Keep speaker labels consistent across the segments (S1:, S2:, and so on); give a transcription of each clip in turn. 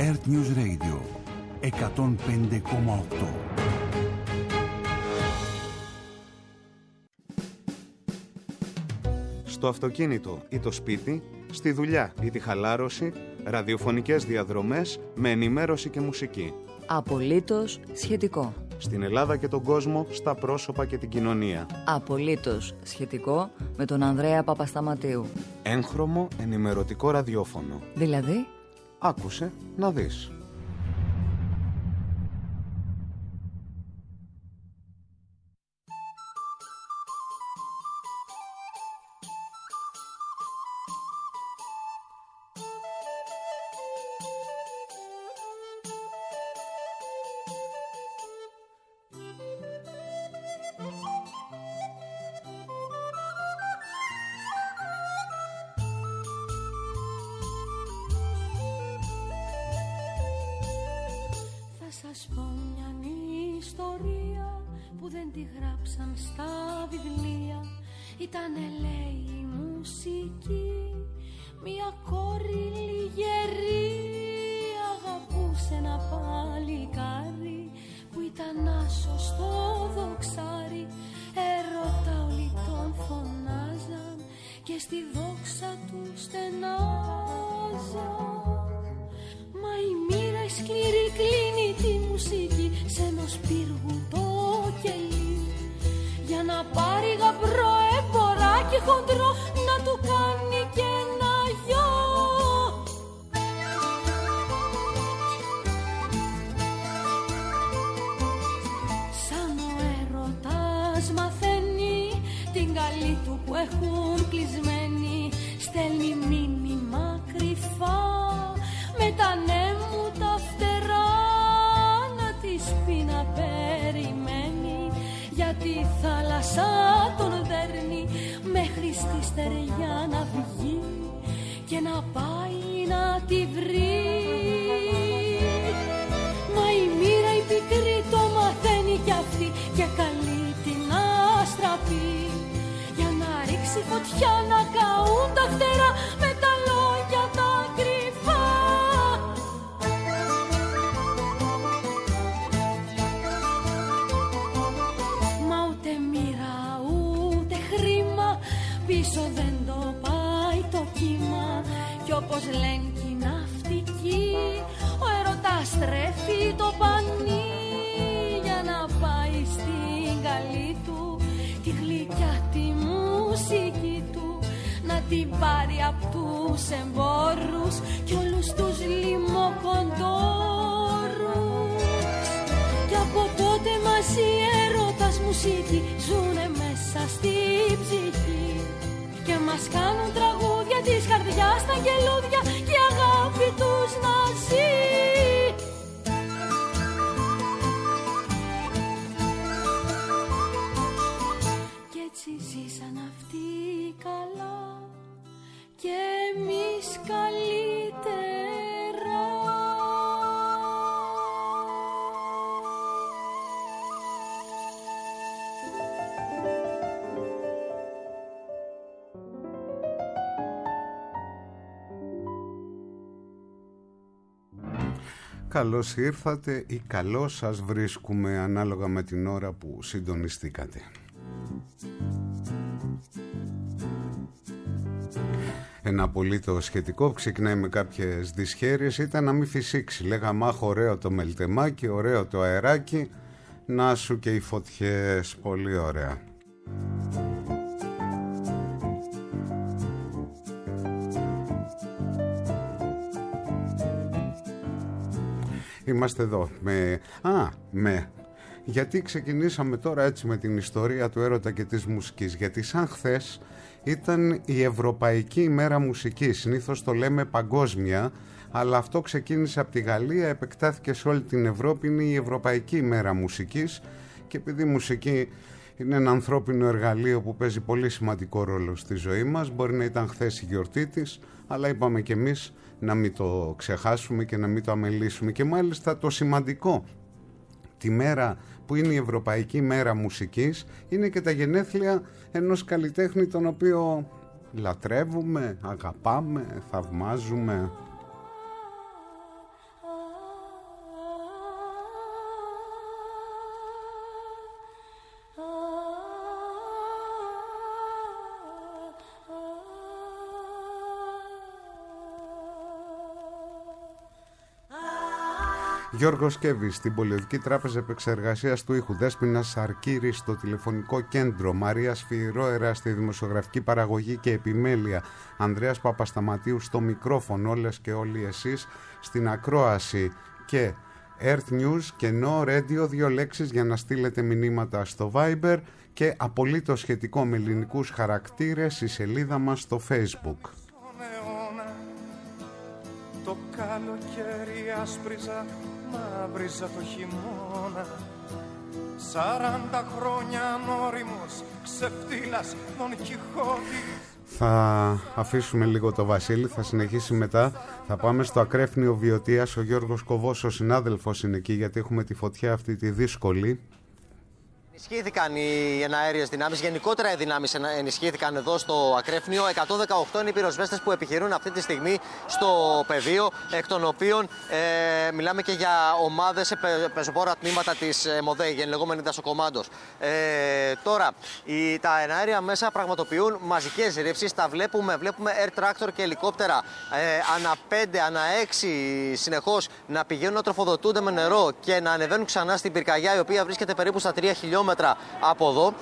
S1: Earth News Radio 105,8.
S2: Στο αυτοκίνητο ή το σπίτι, στη δουλειά ή τη χαλάρωση, ραδιοφωνικές διαδρομές με ενημέρωση και μουσική.
S3: Απολύτως σχετικό.
S2: Στην Ελλάδα και τον κόσμο, στα πρόσωπα και την κοινωνία.
S3: Απολύτως σχετικό με τον Ανδρέα Παπασταματίου.
S2: Έγχρωμο ενημερωτικό ραδιόφωνο.
S3: Δηλαδή,
S2: άκουσε να δεις.
S4: Σας πω μια ιστορία που δεν τη γράψαν στα βιβλία. Ήτανε λέει η μουσική, μια κόρη λιγερή αγαπούσε ένα παλικάρι που ήταν άσος στο δοξάρι. Έρωτα όλοι τον φωνάζαν και στη δόξα του στενάζαν. Μα η μοίρα η σκληρή κλείνει τη μουσική σε ενός πύργου το κελί, για να πάρει γαμπρό εμποράκι χοντρό να του κάνει και ένα γιο. Σαν ο έρωτας μαθαίνει την καλή του που έχουν κλεισμένη, στέλνει μήνυμα κρυφά με τα νέμου τα φτερά να της πει να περιμένει, γιατί η θάλασσα τον δέρνει μέχρι στη στεριά να βγει και να πάει να τη βρει. Μα η μοίρα η πικρή το μαθαίνει κι αυτή και καλεί την να στραφεί, για να ρίξει φωτιά να καούν τα φτερά με τα λόγια τα κρυφά. Πίσω δεν το πάει το κύμα, κι όπως λένε κι οι ναυτικοί, ο έρωτας στρέφει το πανί για να πάει στην καλή του τη γλυκιά τη μουσική του, να την πάρει απ' τους εμπόρους κι όλους τους λιμοκοντόρους. Κι από τότε μαζί έρωτας μουσική ζουνε μέσα στη ψυχή και μας κάνουν τραγούδια της καρδιάς στα γελούδια και η αγάπη τους να ζει. Κι έτσι ζήσαν αυτοί καλά και εμείς καλύτερα.
S5: Καλώς ήρθατε ή καλώς σας βρίσκουμε ανάλογα με την ώρα που συντονιστήκατε. Ένα απολύτως σχετικό, ξεκινάει με κάποιες δυσχέρειες, ήταν να μην φυσήξει. Λέγαμε αχ, ωραίο το μελτεμάκι, ωραίο το αεράκι, να σου και οι φωτιές, πολύ ωραία. Είμαστε εδώ γιατί ξεκινήσαμε τώρα έτσι με την ιστορία του έρωτα και της μουσικής? Γιατί σαν χθες ήταν η Ευρωπαϊκή ημέρα μουσικής. Συνήθως το λέμε παγκόσμια, αλλά αυτό ξεκίνησε από τη Γαλλία, επεκτάθηκε σε όλη την Ευρώπη. Είναι η Ευρωπαϊκή ημέρα μουσικής, και επειδή η μουσική είναι ένα ανθρώπινο εργαλείο που παίζει πολύ σημαντικό ρόλο στη ζωή μας, μπορεί να ήταν χθες η γιορτή της, αλλά είπαμε κι εμείς να μην το ξεχάσουμε και να μην το αμελήσουμε. Και μάλιστα το σημαντικό, τη μέρα που είναι η Ευρωπαϊκή Μέρα Μουσικής, είναι και τα γενέθλια ενός καλλιτέχνη τον οποίο λατρεύουμε, αγαπάμε, θαυμάζουμε. Γιώργος Κέβης στην Πολιτική Τράπεζα Επεξεργασίας του Ήχου, Δέσποινα Σαρκύρη στο τηλεφωνικό κέντρο, Μαρία Σφυρόερα στη δημοσιογραφική παραγωγή και επιμέλεια, Ανδρέας Παπασταματίου στο μικρόφωνο, όλες και όλοι εσείς στην ακρόαση και Earth News και No Radio, 2 λέξεις για να στείλετε μηνύματα στο Viber και απολύτως σχετικό με ελληνικούς χαρακτήρες η σελίδα μας στο Facebook.
S1: Το καλοκαίρι άσπριζα, μαύριζα το χειμώνα. 40 χρόνια ανώριμος, ξεφτύλας Δον Κιχώτη.
S5: Θα αφήσουμε λίγο το Βασίλη, θα συνεχίσει μετά. Θα πάμε στο ακρέφνιο Βιωτίας. Ο Γιώργος Κοβός, ο συνάδελφος, είναι εκεί γιατί έχουμε τη φωτιά αυτή τη δύσκολη.
S6: Ενισχύθηκαν οι εναέριες δυνάμεις, γενικότερα οι δυνάμεις ενισχύθηκαν εδώ στο ακρέφνιο. 118 είναι οι πυροσβέστες που επιχειρούν αυτή τη στιγμή στο πεδίο, εκ των οποίων μιλάμε και για ομάδες πεζοπόρα τμήματα της ΜΟΔΕ, η λεγόμενη δασοκομάντος. Τώρα, τα εναέρια μέσα πραγματοποιούν μαζικές ρήψεις, τα βλέπουμε air tractor και ελικόπτερα ανά 5, ανά 6 συνεχώς να πηγαίνουν να τροφοδοτούνται με νερό και να ανεβαίνουν ξανά στην πυρκαγιά, η οποία βρίσκεται περίπου στα 3 χιλιόμετρα από εδώ.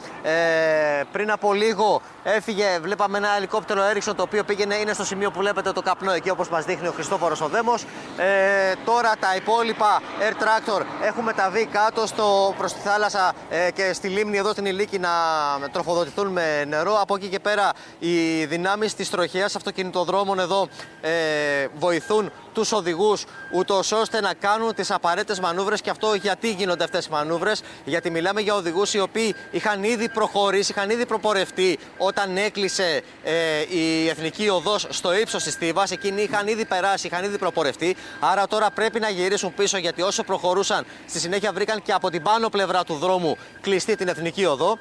S6: Πριν από λίγο έφυγε, βλέπαμε ένα ελικόπτερο Έριξον το οποίο πήγαινε, είναι στο σημείο που βλέπετε το καπνό εκεί, όπως μας δείχνει ο Χριστόφορος ο Δέμος. Τώρα τα υπόλοιπα air tractor έχουν μεταβεί κάτω προς τη θάλασσα και στη λίμνη εδώ στην Ηλίκη να τροφοδοτηθούν με νερό. Από εκεί και πέρα οι δυνάμεις της τροχέας αυτοκινητοδρόμων εδώ βοηθούν τους οδηγούς ούτως ώστε να κάνουν τις απαραίτητες μανούβρες. Και αυτό γιατί γίνονται αυτές οι μανούβρες? Γιατί μιλάμε για οδηγούς οι οποίοι είχαν ήδη προχωρήσει, είχαν ήδη προπορευτεί όταν έκλεισε η Εθνική Οδός στο ύψος της Στίβας. Εκείνοι είχαν ήδη περάσει, είχαν ήδη προπορευτεί. Άρα τώρα πρέπει να γυρίσουν πίσω, γιατί όσο προχωρούσαν στη συνέχεια βρήκαν και από την πάνω πλευρά του δρόμου κλειστή την Εθνική Οδό.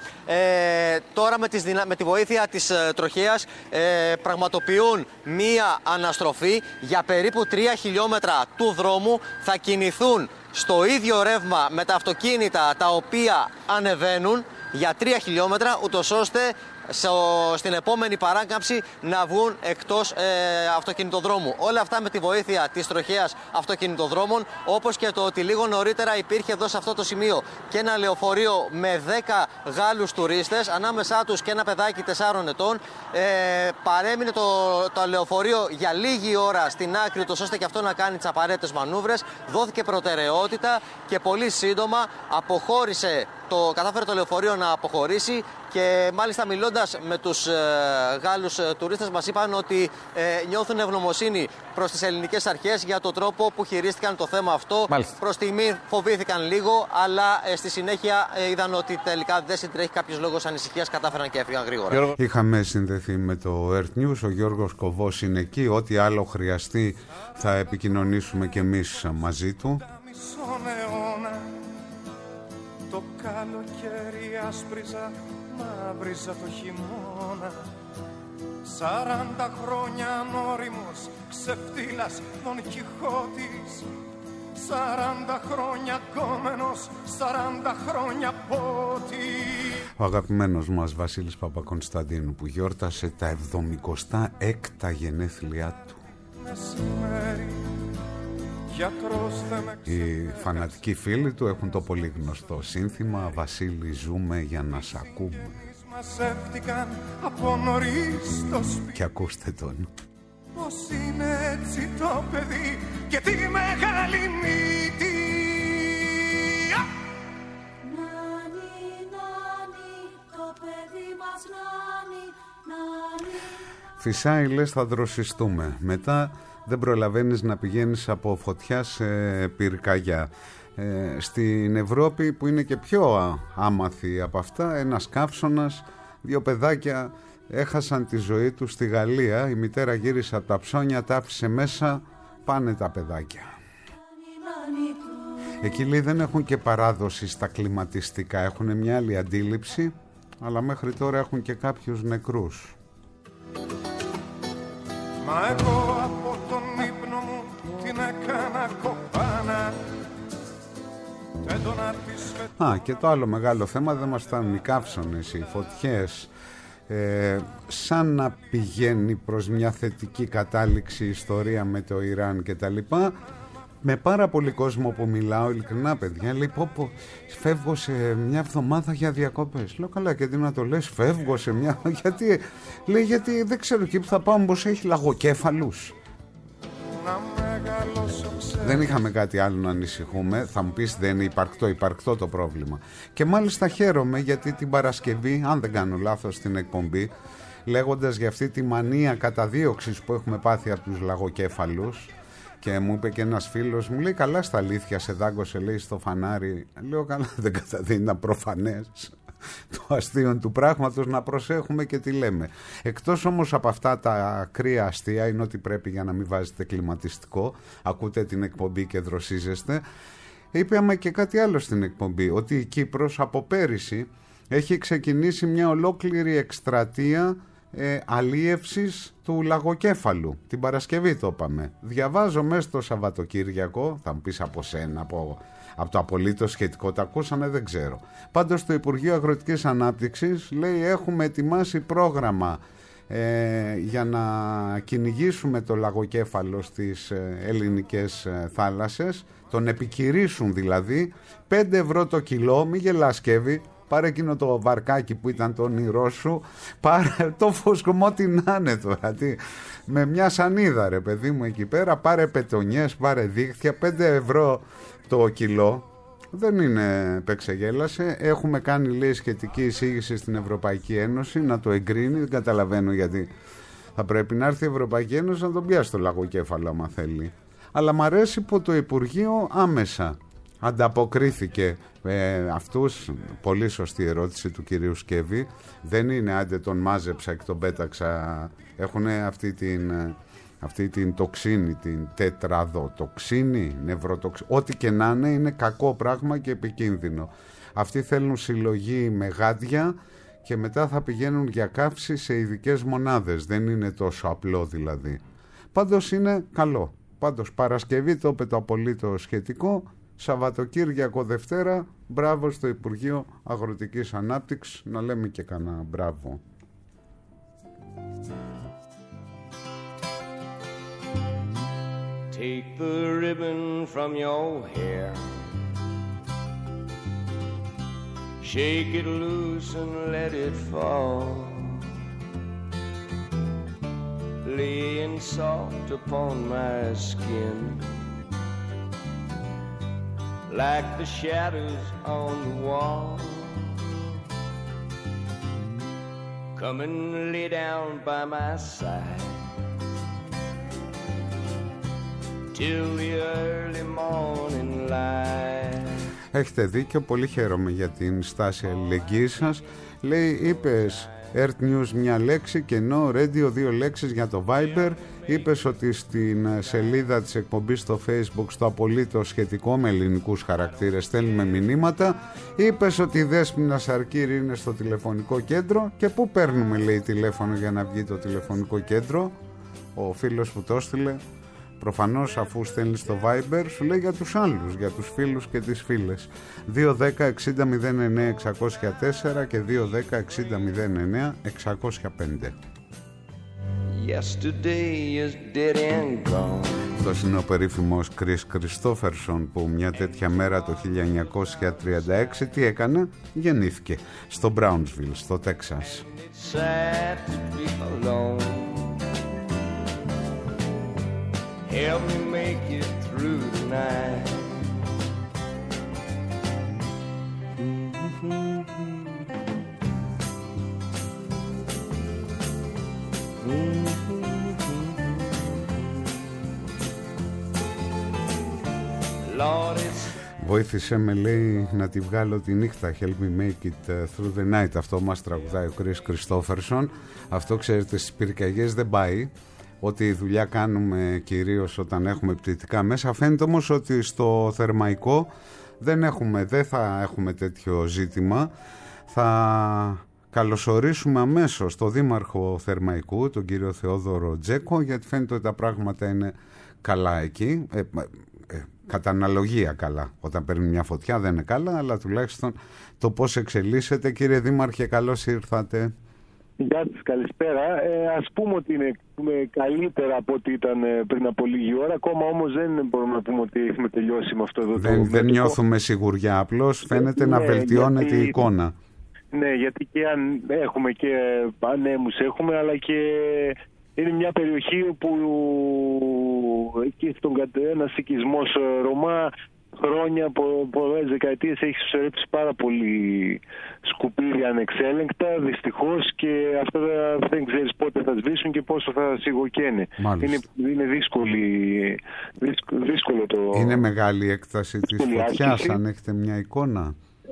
S6: Τώρα με τη βοήθεια της τροχέας πραγματοποιούν μία αναστροφή για περίπου 3 χιλιόμετρα του δρόμου. Θα κινηθούν στο ίδιο ρεύμα με τα αυτοκίνητα τα οποία ανεβαίνουν για 3 χιλιόμετρα, ούτως ώστε στην επόμενη παράκαμψη να βγουν εκτός αυτοκινητοδρόμου. Όλα αυτά με τη βοήθεια της τροχέας αυτοκινητοδρόμων, όπως και το ότι λίγο νωρίτερα υπήρχε εδώ σε αυτό το σημείο και ένα λεωφορείο με 10 Γάλλους τουρίστες, ανάμεσά τους και ένα παιδάκι 4 ετών. Παρέμεινε το λεωφορείο για λίγη ώρα στην άκρη, ώστε και αυτό να κάνει τις απαραίτητες μανούβρες. Δόθηκε προτεραιότητα και πολύ σύντομα κατάφερε το λεωφορείο να αποχωρήσει. Και μάλιστα μιλώντας με τους Γάλλους τουρίστες, μας είπαν ότι νιώθουν ευγνωμοσύνη προς τις ελληνικές αρχές για τον τρόπο που χειρίστηκαν το θέμα αυτό. Μάλιστα. Προς στιγμή φοβήθηκαν λίγο, αλλά στη συνέχεια είδαν ότι τελικά δεν συντρέχει κάποιος λόγος ανησυχίας, κατάφεραν και έφυγαν γρήγορα.
S5: Είχαμε συνδεθεί με το Earth News, ο Γιώργος Κοβός είναι εκεί. Ό,τι άλλο χρειαστεί θα επικοινωνήσουμε και εμείς μαζί του.
S1: Το καλοκαίρι άσπριζα, μαύριζα το χειμώνα. 40 χρόνια ανώριμος, ξεφτύλας Δον Κιχώτης. 40 χρόνια κόμενος, 40 χρόνια πότη.
S5: Ο αγαπημένος μας Βασίλης Παπακωνσταντίνου, που γιόρτασε τα 76 γενέθλιά του.
S1: Μεσημέρι,
S5: οι φανατικοί φίλοι του έχουν το πολύ γνωστό σύνθημα «Βασίλη, ζούμε για να σ' ακούμε». Και ακούστε τον.
S1: Πώς είναι έτσι το παιδί και τη μεγάλη μύτη.
S4: Νάνι, νάνι, το παιδί μας νάνι, νάνι.
S5: Φυσάει, λες, θα δροσιστούμε. Μετά δεν προλαβαίνεις να πηγαίνεις από φωτιά σε πυρκαγιά. Στην Ευρώπη, που είναι και πιο άμαθη από αυτά, ένας καύσωνας, 2 παιδάκια έχασαν τη ζωή τους στη Γαλλία. Η μητέρα γύρισε από τα ψώνια, τα άφησε μέσα, πάνε τα παιδάκια. Εκεί, λέει, δεν έχουν και παράδοση στα κλιματιστικά, έχουν μια άλλη αντίληψη, αλλά μέχρι τώρα έχουν και κάποιους νεκρούς.
S1: Μα εγώ από τον ύπνο μου την έκανα κοπάνα.
S5: Και το άλλο μεγάλο θέμα, δεν μας φτάνουν οι καύσωνες, οι φωτιές. Σαν να πηγαίνει προς μια θετική κατάληξη η ιστορία με το Ιράν και τα λοιπά, με πάρα πολύ κόσμο που μιλάω, ειλικρινά παιδιά, λέει πω φεύγω σε μια εβδομάδα για διακοπές. Λέω καλά, και τι να το λες, φεύγω σε μια... γιατί, λέει, γιατί δεν ξέρω εκεί που θα πάω, πως έχει λαγοκέφαλους. Δεν είχαμε κάτι άλλο να ανησυχούμε. Θα μου πεις δεν είναι υπαρκτό το πρόβλημα. Και μάλιστα χαίρομαι γιατί την Παρασκευή, αν δεν κάνω λάθος στην εκπομπή, λέγοντας για αυτή τη μανία καταδίωξης που έχουμε πάθει από τους λαγοκέφαλους, και μου είπε και ένας φίλος, μου λέει καλά στα αλήθεια σε δάγκωσε, λέει, στο φανάρι. Λέω καλά, δεν καταδίνει, ήταν προφανές το αστείο του πράγματος, να προσέχουμε και τι λέμε. Εκτός όμως από αυτά τα κρύα αστεία, είναι ότι πρέπει για να μην βάζετε κλιματιστικό, ακούτε την εκπομπή και δροσίζεστε. Είπαμε και κάτι άλλο στην εκπομπή, ότι η Κύπρος από πέρυσι έχει ξεκινήσει μια ολόκληρη εκστρατεία αλίευσης του λαγοκέφαλου. Την Παρασκευή το είπαμε. Διαβάζω μέσα στο Σαββατοκύριακο, θα μου πεις από σένα, από το απολύτως σχετικό, τα ακούσανε, δεν ξέρω. Πάντως το Υπουργείο Αγροτικής Ανάπτυξης λέει έχουμε ετοιμάσει πρόγραμμα για να κυνηγήσουμε το λαγοκέφαλο στις ελληνικές θάλασσες, τον επικυρίσουν δηλαδή, 5 ευρώ το κιλό, μη γελάς Κέβη, πάρε εκείνο το βαρκάκι που ήταν το όνειρό σου, πάρε το φωσκωμό την άνε τώρα, με μια σανίδα ρε παιδί μου εκεί πέρα, πάρε πετονιές, πάρε δίχτυα, 5 ευρώ το κιλό. Δεν είναι παίξεγέλασε. Έχουμε κάνει, λέει, σχετική εισήγηση στην Ευρωπαϊκή Ένωση να το εγκρίνει. Δεν καταλαβαίνω γιατί θα πρέπει να έρθει η Ευρωπαϊκή Ένωση να τον πιάσει το λαγοκέφαλο άμα θέλει. Αλλά μ' αρέσει που το Υπουργείο άμεσα ανταποκρίθηκε αυτούς. Πολύ σωστή ερώτηση του κυρίου Σκεύη. Δεν είναι άντε τον μάζεψα και τον πέταξα. Έχουν αυτή την τοξίνη, την τετραδοτοξίνη, νευροτοξίνη, ό,τι και να είναι κακό πράγμα και επικίνδυνο. Αυτοί θέλουν συλλογή με γάντια και μετά θα πηγαίνουν για καύση σε ειδικές μονάδες. Δεν είναι τόσο απλό δηλαδή. Πάντως είναι καλό. Πάντως Παρασκευή το είπε το απολύτως σχετικό, Σαββατοκύριακο Δευτέρα, μπράβο στο Υπουργείο Αγροτικής Ανάπτυξης, να λέμε και κανένα μπράβο.
S7: Take the ribbon from your hair, shake it loose and let it fall, laying soft upon my skin, like the shadows on the wall. Come and lay down by my side till the early morning light.
S5: Έχετε δίκιο, πολύ χαίρομαι για την στάση αλληλεγγύης σας. Λέει, είπες Earth News μια λέξη και No Radio 2 λέξεις για το Viber. Είπες ότι στην σελίδα της εκπομπής στο Facebook, στο απολύτως σχετικό με ελληνικούς χαρακτήρες, στέλνουμε μηνύματα. Είπες ότι η Δέσποινα Σαρκύρη είναι στο τηλεφωνικό κέντρο. Και πού παίρνουμε, λέει, τηλέφωνο για να βγει το τηλεφωνικό κέντρο? Ο φίλος που το έστειλε, προφανώς αφού στέλνει στο Viber, σου λέει για τους άλλους, για τους φίλους και τις φίλες. 210-60-09-604 και 210-60-09-605. Αυτός είναι ο περίφημος Chris Christopherson που μια τέτοια μέρα το 1936 τι έκανε? Γεννήθηκε στο Brownsville, στο Τέξας. Help me make it through tonight. Βοήθησε με, λέει, να τη βγάλω τη νύχτα. Help me make it through the night. Αυτό μας τραγουδάει ο Chris Christopherson. Αυτό, ξέρετε, στις πυρκαγιές δεν πάει. Ό,τι δουλειά κάνουμε κυρίως όταν έχουμε πτυτικά μέσα. Φαίνεται όμως ότι στο Θερμαϊκό δεν θα έχουμε τέτοιο ζήτημα. Θα καλωσορίσουμε αμέσως τον Δήμαρχο Θερμαϊκού, τον κύριο Θεόδωρο Τζέκο, γιατί φαίνεται ότι τα πράγματα είναι καλά εκεί. Κατά αναλογία καλά. Όταν παίρνει μια φωτιά δεν είναι καλά, αλλά τουλάχιστον το πώς εξελίσσεται. Κύριε Δήμαρχε, καλώς ήρθατε.
S8: Γεια σας, καλησπέρα. Ας πούμε ότι είναι καλύτερα από ό,τι ήταν πριν από λίγη ώρα. Ακόμα όμως δεν μπορούμε να πούμε ότι έχουμε τελειώσει με αυτό εδώ το μέτωπο.
S5: Δεν νιώθουμε σιγουριά, απλώς φαίνεται να βελτιώνεται η εικόνα. Ναι,
S8: γιατί και αν έχουμε και ανέμους έχουμε, αλλά και είναι μια περιοχή όπου εκεί στον ένας οικισμός Ρωμά χρόνια, πολλές δεκαετίες έχει συσσωρεύσει πάρα πολύ σκουπίδια ανεξέλεγκτα, δυστυχώς, και αυτά δεν ξέρεις πότε θα σβήσουν και πόσο θα σιγοκαίνε. Είναι δύσκολο το...
S5: Είναι μεγάλη η έκταση της φωτιάς, αν έχετε μια εικόνα.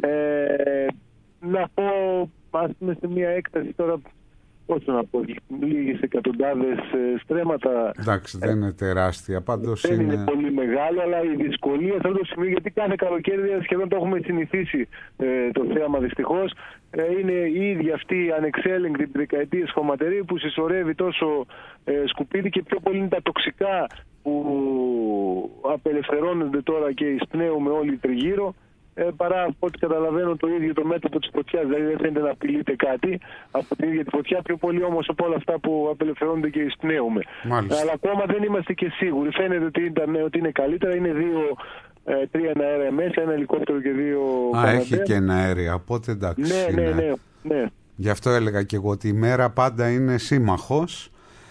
S8: Να πω, ας πούμε, σε μια έκταση τώρα, πόσο να πω, λίγες εκατοντάδες στρέμματα.
S5: Εντάξει, δεν είναι τεράστια, πάντως
S8: δεν είναι πολύ μεγάλο, αλλά η δυσκολία σε αυτό το σημείο, γιατί κάθε καλοκαίρι σχεδόν το έχουμε συνηθίσει το θέαμα, δυστυχώς, είναι η ίδια αυτή η ανεξέλεγκτη δεκαετίες χωματερή που συσσωρεύει τόσο σκουπίδι, και πιο πολύ είναι τα τοξικά που απελευθερώνονται τώρα και εισπνέουμε όλοι τριγύρω, παρά από ό,τι καταλαβαίνω το ίδιο το μέτωπο της φωτιάς. Δηλαδή δεν φαίνεται να απειλείται κάτι από την ίδια τη φωτιά, πιο πολύ όμως από όλα αυτά που απελευθερώνονται και εισπνέουμε. Αλλά ακόμα δεν είμαστε και σίγουροι. Φαίνεται ότι είναι καλύτερα. Είναι 2-3 αέρια μέσα, ένα ελικόπτερο και 2
S5: έχει και ένα αέρια, οπότε εντάξει.
S8: Ναι.
S5: Γι' αυτό έλεγα και εγώ ότι η μέρα πάντα είναι σύμμαχος.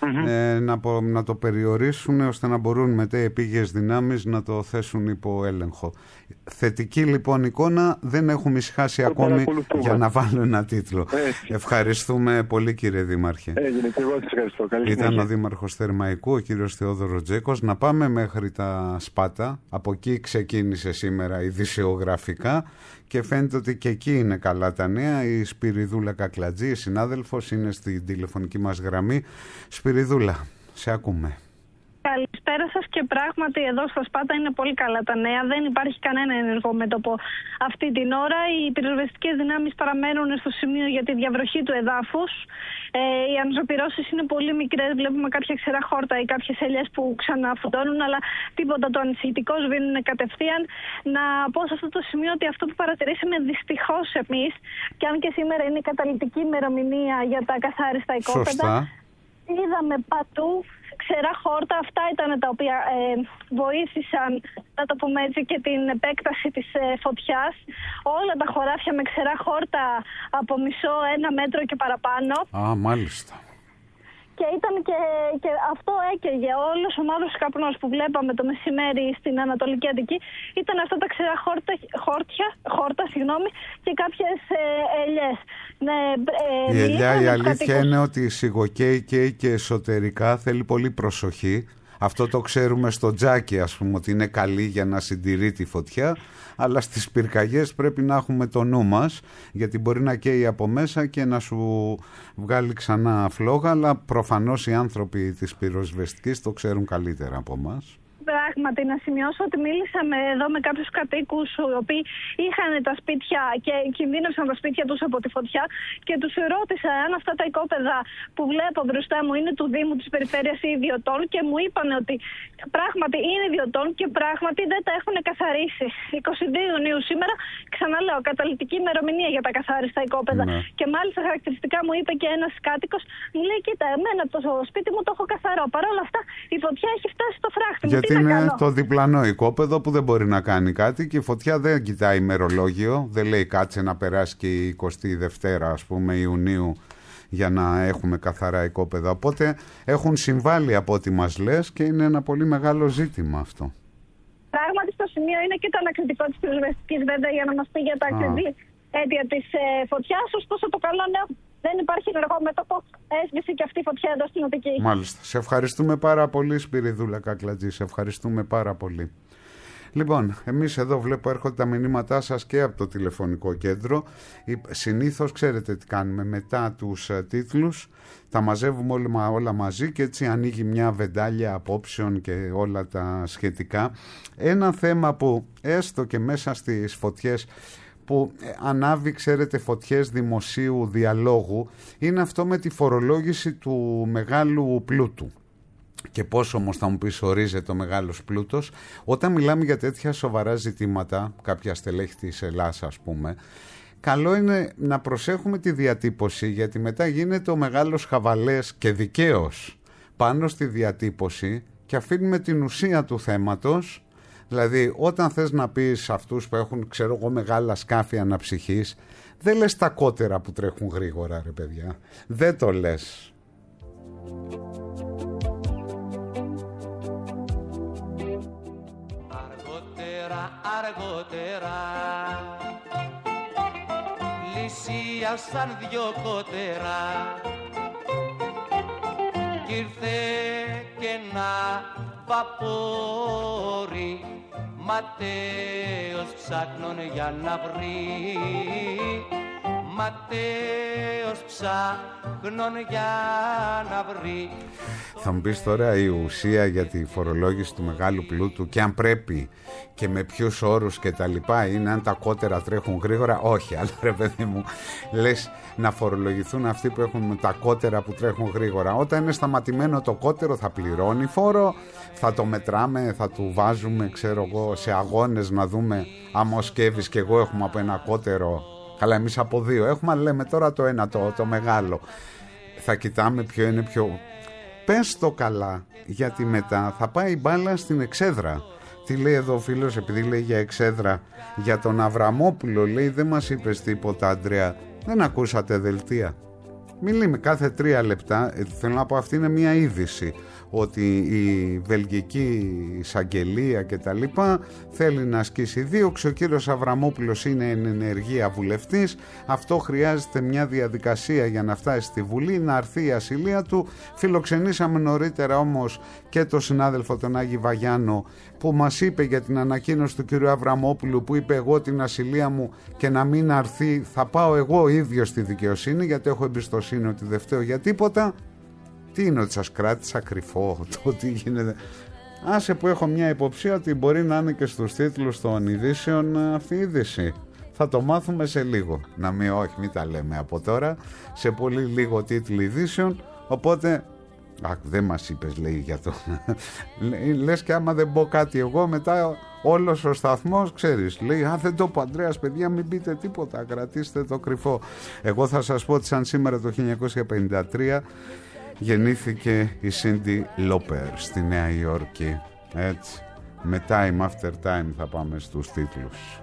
S5: Να το περιορίσουν ώστε να μπορούν μετά οι επίγειες δυνάμεις να το θέσουν υπό έλεγχο. Θετική λοιπόν εικόνα, δεν έχουμε ησυχάσει ακόμη για να βάλω ένα τίτλο. Ευχαριστούμε πολύ, κύριε Δήμαρχε.
S8: Έγινε, και εγώ σας ευχαριστώ.
S5: Ήταν ο Δήμαρχος Θερμαϊκού, ο κύριος Θεόδωρος Τζέκος. Να πάμε μέχρι τα Σπάτα. Από εκεί ξεκίνησε σήμερα ειδησιογραφικά και φαίνεται ότι και εκεί είναι καλά τα νέα. Η Σπυριδούλα Κακλατζή, η συνάδελφος, είναι στην τηλεφωνική μας γραμμή. Σπυριδούλα, σε ακούμε.
S9: Καλησπέρα σας, και πράγματι εδώ στα Σπάτα είναι πολύ καλά τα νέα. Δεν υπάρχει κανένα ενεργό μέτωπο αυτή την ώρα. Οι πυροσβεστικές δυνάμεις παραμένουν στο σημείο για τη διαβροχή του εδάφους. Οι αναζωπυρώσεις είναι πολύ μικρές. Βλέπουμε κάποια ξερά χόρτα ή κάποιες ελιές που ξαναφουντώνουν, αλλά τίποτα το ανησυχητικό, σβήνουν κατευθείαν. Να πω σε αυτό το σημείο ότι αυτό που παρατηρήσαμε δυστυχώς εμείς, και αν και σήμερα είναι η καταλυτική ημερομηνία για τα καθάριστα οικόπεδα, είδαμε πατού ξερά χόρτα. Αυτά ήταν τα οποία βοήθησαν, να το πούμε έτσι, και την επέκταση της φωτιάς. Όλα τα χωράφια με ξερά χόρτα από 1,5 μέτρο και παραπάνω.
S5: Μάλιστα.
S9: Και ήταν και αυτό έκαιγε. Όλος ο μαύρος καπνός που βλέπαμε το μεσημέρι στην Ανατολική Αττική ήταν αυτά τα ξερά χόρτα, και κάποιες ελιές.
S5: Η ελιά, η αλήθεια είναι ότι σιγοκαίει και εσωτερικά, θέλει πολύ προσοχή. Αυτό το ξέρουμε στο τζάκι, ας πούμε, ότι είναι καλή για να συντηρεί τη φωτιά, αλλά στις πυρκαγιές πρέπει να έχουμε το νου μας, γιατί μπορεί να καίει από μέσα και να σου βγάλει ξανά φλόγα, αλλά προφανώς οι άνθρωποι της πυροσβεστικής το ξέρουν καλύτερα από εμάς.
S9: Πράγματι, να σημειώσω ότι μίλησαμε εδώ με κάποιους κατοίκους οι οποίοι είχαν τα σπίτια και κινδύνευσαν τα σπίτια τους από τη φωτιά, και τους ρώτησα αν αυτά τα οικόπεδα που βλέπω μπροστά μου είναι του Δήμου της Περιφέρειας ή ιδιωτών, και μου είπαν ότι πράγματι είναι ιδιωτών και πράγματι δεν τα έχουν καθαρίσει. 22 Ιουνίου σήμερα, ξαναλέω, καταλυτική ημερομηνία για τα καθάριστα οικόπεδα. Και μάλιστα χαρακτηριστικά μου είπε και ένας κάτοικος, μου λέει: κοίτα, εμένα το σπίτι μου το έχω καθαρό. Παρ' όλα αυτά η φωτιά έχει φτάσει στο φράχτη.
S5: Γιατί είναι το διπλανό οικόπεδο που δεν μπορεί να κάνει κάτι, και η φωτιά δεν κοιτάει ημερολόγιο, δεν λέει κάτσε να περάσει και η 22η, ας πούμε, Ιουνίου για να έχουμε καθαρά οικόπεδα. Οπότε έχουν συμβάλει από ό,τι μας λες, και είναι ένα πολύ μεγάλο ζήτημα αυτό.
S9: Πράγματι στο σημείο είναι και το ανακριτικό της πυροσβεστικής, βέβαια, για να μας πει για τα ακριβή αίτια της φωτιάς. Ωστόσο το καλό νέο, δεν υπάρχει ενεργό μέτωπο, έσβησε και αυτή η φωτιά εδώ στην Αττική.
S5: Μάλιστα. Σε ευχαριστούμε πάρα πολύ, Σπυριδούλα Κακλατζή. Σε ευχαριστούμε πάρα πολύ. Λοιπόν, εμείς εδώ βλέπω έρχονται τα μηνύματά σας και από το τηλεφωνικό κέντρο. Συνήθως ξέρετε τι κάνουμε, μετά τους τίτλους τα μαζεύουμε όλα μαζί, και έτσι ανοίγει μια βεντάλια απόψεων και όλα τα σχετικά. Ένα θέμα που έστω και μέσα στις φωτιές που ανάβει, ξέρετε, φωτιές δημοσίου διαλόγου, είναι αυτό με τη φορολόγηση του μεγάλου πλούτου. Και πώς όμως, θα μου πεις, ορίζεται ο μεγάλος πλούτος? Όταν μιλάμε για τέτοια σοβαρά ζητήματα, κάποια στελέχη της Ελλάς, ας πούμε, καλό είναι να προσέχουμε τη διατύπωση, γιατί μετά γίνεται ο μεγάλος χαβαλές και δικαίως πάνω στη διατύπωση και αφήνουμε την ουσία του θέματος. Δηλαδή όταν θες να πεις αυτούς που έχουν, ξέρω εγώ, μεγάλα σκάφη αναψυχής, δεν λες τα κότερα που τρέχουν γρήγορα, ρε παιδιά, δεν το λες.
S10: Αργότερα λυσίασαν δυο κότερα κι ήρθε και ένα βαπόρι Ματέος ψάχνων για να βρει, Ματέος ψάχνων για να βρει.
S5: Θα μου πεις τώρα η ουσία για τη φορολόγηση του μεγάλου πλούτου και αν πρέπει και με ποιους όρους και τα λοιπά είναι αν τα κότερα τρέχουν γρήγορα. Όχι, αλλά ρε παιδί μου, λες να φορολογηθούν αυτοί που έχουν τα κότερα που τρέχουν γρήγορα. Όταν είναι σταματημένο το κότερο θα πληρώνει φόρο, θα το μετράμε, θα του βάζουμε, ξέρω εγώ, σε αγώνες να δούμε άμα ο Σκεύης και εγώ έχουμε από ένα κότερο. Καλά, εμείς από δύο έχουμε, αλλά λέμε τώρα το ένα, το μεγάλο. Θα κοιτάμε ποιο είναι πιο... Πες το καλά, γιατί μετά θα πάει η μπάλα στην εξέδρα. Τι λέει εδώ ο φίλος, επειδή λέει για εξέδρα, για τον Αβραμόπουλο, λέει δεν μας είπες τίποτα, Αντρέα, δεν ακούσατε δελτία. Μιλάμε κάθε 3 λεπτά, θέλω να πω, αυτή είναι μια είδηση, ότι η Βελγική εισαγγελία και τα λοιπά θέλει να ασκήσει δίωξη. Ο κύριος Αβραμόπουλος είναι εν ενεργεία βουλευτής, αυτό χρειάζεται μια διαδικασία για να φτάσει στη Βουλή, να αρθεί η ασυλία του. Φιλοξενήσαμε νωρίτερα όμως και τον συνάδελφο τον Άγη Βαγιάνο, που μας είπε για την ανακοίνωση του κύριου Αβραμόπουλου, που είπε εγώ την ασυλία μου και να μην αρθεί θα πάω εγώ ίδιος στη δικαιοσύνη, γιατί έχω εμπιστοσύνη ότι δεν φταίω για τίποτα. Τι είναι ότι σας κράτησα κρυφό, το τι γίνεται? Άσε που έχω μια υποψία ότι μπορεί να είναι και στους τίτλους των ειδήσεων αυτή η είδηση. Θα το μάθουμε σε λίγο. Να μην, όχι, μην τα λέμε από τώρα. Σε πολύ λίγο τίτλοι ειδήσεων. Οπότε, δεν μας είπες, λέει, για το... Λες και άμα δεν πω κάτι εγώ, μετά όλος ο σταθμός, ξέρεις, λέει, δεν το πω, Ανδρέας, παιδιά, μην πείτε τίποτα, κρατήστε το κρυφό. Εγώ θα σας πω ότι σαν σήμερα το 1953 γεννήθηκε η Σίντι Λόπερ στη Νέα Υόρκη. Έτσι, με Time After Time θα πάμε στους τίτλους.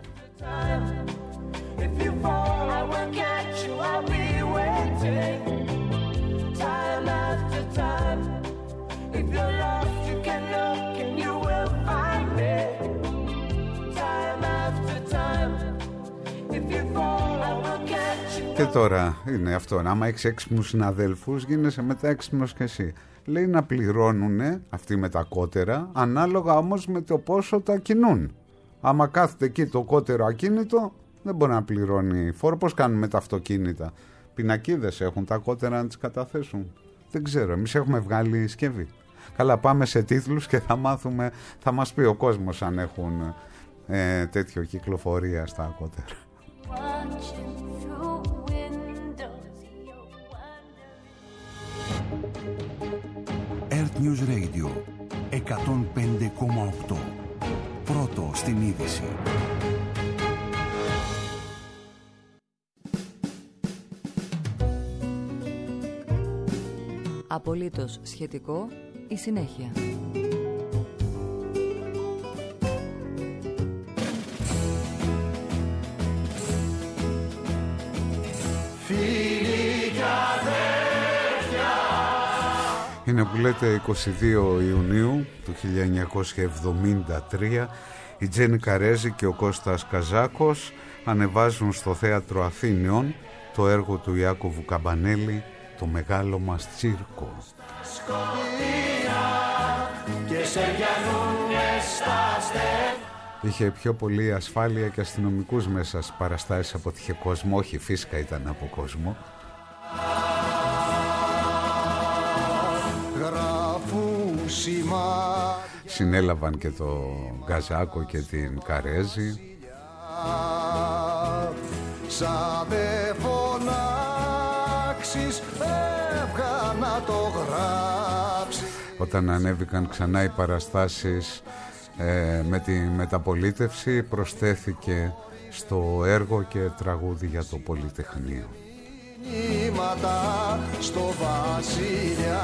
S5: Και τώρα είναι αυτό, άμα έχεις έξυπνους συναδέλφους γίνεσαι μετά έξυπνος και εσύ. Λέει να πληρώνουνε αυτοί με τα κότερα, ανάλογα όμως με το πόσο τα κινούν. Άμα κάθεται εκεί το κότερο ακίνητο, δεν μπορεί να πληρώνει φόρο. Πώς κάνουν με τα αυτοκίνητα? Πινακίδες έχουν τα κότερα να τις καταθέσουν? Δεν ξέρω, εμείς έχουμε βγάλει σκευή. Καλά, πάμε σε τίτλους και θα μάθουμε, θα μας πει ο κόσμος αν έχουν τέτοιο κυκλοφορία στα κότερα.
S11: Earth News Radio 105,8. Πρώτο στην είδηση.
S3: Απολύτως σχετικό η συνέχεια.
S5: Είναι που λέτε 22 Ιουνίου του 1973. Η Τζένι Καρέζη και ο Κώστας Καζάκος ανεβάζουν στο Θέατρο Αθήνιων το έργο του Ιάκωβου Καμπανέλη, το μεγάλο μας τσίρκο. Είχε πιο πολύ ασφάλεια και αστυνομικούς μέσα στις παραστάσεις από ότι είχε κόσμο. Όχι, φυσικά ήταν από κόσμο. Συνέλαβαν και το Γκαζάκο και την Καρέζη. Σαν δε φωνάξεις, έβγα να το γράψει. Όταν ανέβηκαν ξανά οι παραστάσεις με τη μεταπολίτευση, προσθέθηκε στο έργο και τραγούδι για το Πολυτεχνείο.
S1: Στο Βασιλιά.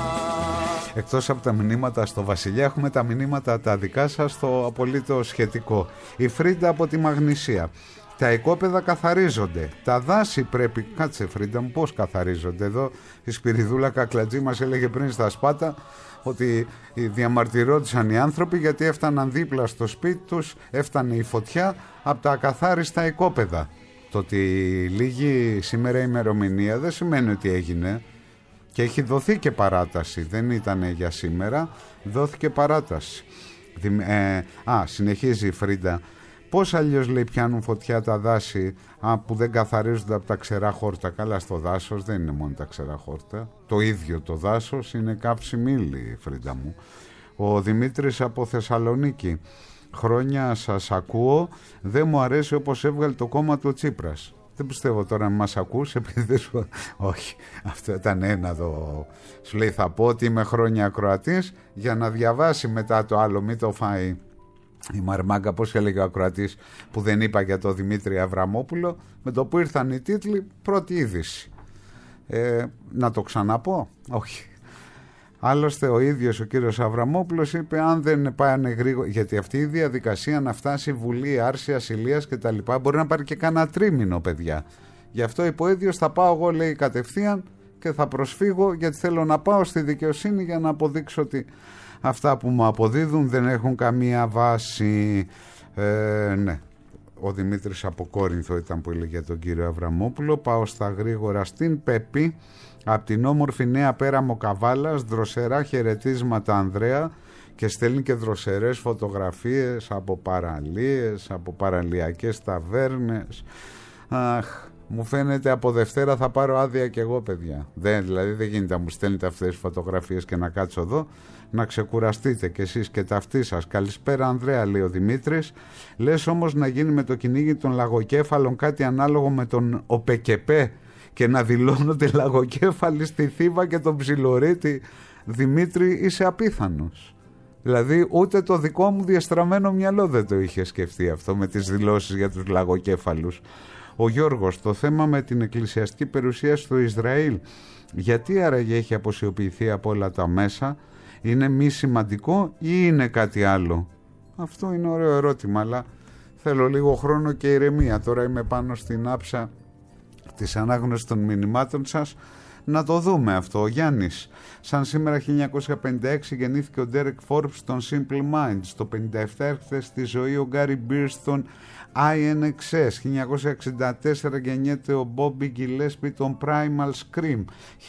S5: Εκτός από τα μηνύματα στο Βασιλιά, έχουμε τα μηνύματα τα δικά σας στο απολύτως σχετικό. Η Φρίντα από τη Μαγνησία. Τα οικόπεδα καθαρίζονται. Τα δάση πρέπει... Κάτσε Φρίντα μου, πώς καθαρίζονται? Εδώ η Σπυριδούλα Κακλατζή μας έλεγε πριν στα Σπάτα ότι διαμαρτυρόντουσαν οι άνθρωποι γιατί έφταναν δίπλα στο σπίτι τους, έφτανε η φωτιά από τα ακαθάριστα οικόπεδα. Το ότι λίγη σήμερα ημερομηνία δεν σημαίνει ότι έγινε, και έχει δοθεί και παράταση. Δεν ήταν για σήμερα, δόθηκε παράταση. Συνεχίζει η Φρίντα. Πώς αλλιώς, λέει, πιάνουν φωτιά τα δάση που δεν καθαρίζονται από τα ξερά χόρτα? Καλά, στο δάσος δεν είναι μόνο τα ξερά χόρτα. Το ίδιο το δάσος είναι καύσιμη ύλη, Φρίντα μου. Ο Δημήτρης από Θεσσαλονίκη. Χρόνια σας ακούω, δεν μου αρέσει όπως έβγαλε το κόμμα του Τσίπρας. Δεν πιστεύω τώρα να μας ακούς επειδή δεν σου... Όχι, αυτό ήταν ένα εδώ. Σου λέει θα πω ότι είμαι χρόνια ακροατής για να διαβάσει μετά το άλλο, μην το φάει η Μαρμάγκα, πώς έλεγε ο ακροατής που δεν είπα για το Δημήτρη Αβραμόπουλο. Με το που ήρθαν οι τίτλοι, πρώτη είδηση. Να το ξαναπώ? Όχι. Άλλωστε ο ίδιος ο κύριος Αβραμόπουλος είπε αν δεν πάνε γρήγορα, γιατί αυτή η διαδικασία να φτάσει Βουλή, άρση ασυλίας και τα λοιπά μπορεί να πάρει και κάνα τρίμηνο, παιδιά. Γι' αυτό είπε ο ίδιος θα πάω εγώ, λέει, κατευθείαν και θα προσφύγω γιατί θέλω να πάω στη δικαιοσύνη για να αποδείξω ότι αυτά που μου αποδίδουν δεν έχουν καμία βάση. Ναι. Ο Δημήτρης από Κόρινθο ήταν που έλεγε για τον κύριο Αβραμόπουλο. Πάω στα γρήγορα στην Πέπη. Από την όμορφη Νέα Πέραμο Καβάλας, δροσερά χαιρετίσματα Ανδρέα, και στέλνει και δροσερές φωτογραφίες από παραλίες, από παραλιακές ταβέρνες. Αχ, μου φαίνεται από Δευτέρα θα πάρω άδεια κι εγώ, παιδιά. Δηλαδή δεν γίνεται να μου στέλνετε αυτές τις φωτογραφίες και να κάτσω εδώ. Να ξεκουραστείτε κι εσείς και τα αυτοί σας. Καλησπέρα Ανδρέα, λέει ο Δημήτρης. Λες όμως να γίνει με το κυνήγι των λαγοκέφαλων κάτι ανάλογο με τον ΟΠΕΚΕΠΕ και να δηλώνονται λαγοκέφαλοι στη Θήβα και τον Ψιλορίτη? Δημήτρη, είσαι απίθανος. Δηλαδή ούτε το δικό μου διαστραμμένο μυαλό δεν το είχε σκεφτεί αυτό με τις δηλώσεις για τους λαγοκέφαλους. Ο Γιώργος, το θέμα με την εκκλησιαστική περιουσία στο Ισραήλ, γιατί άραγε έχει αποσιοποιηθεί από όλα τα μέσα? Είναι μη σημαντικό ή είναι κάτι άλλο? Αυτό είναι ωραίο ερώτημα, αλλά θέλω λίγο χρόνο και ηρεμία. Τώρα είμαι πάνω στην άψα της ανάγνωσης των μηνυμάτων σας. Να το δούμε αυτό. Ο Γιάννης, σαν σήμερα 1956 γεννήθηκε ο Derek Forbes στον Simple Minds. Το 1957 έρχεται στη ζωή ο Gary Beers στον INXS. 1964 γεννιέται ο Bobby Gillespie τον Primal Scream.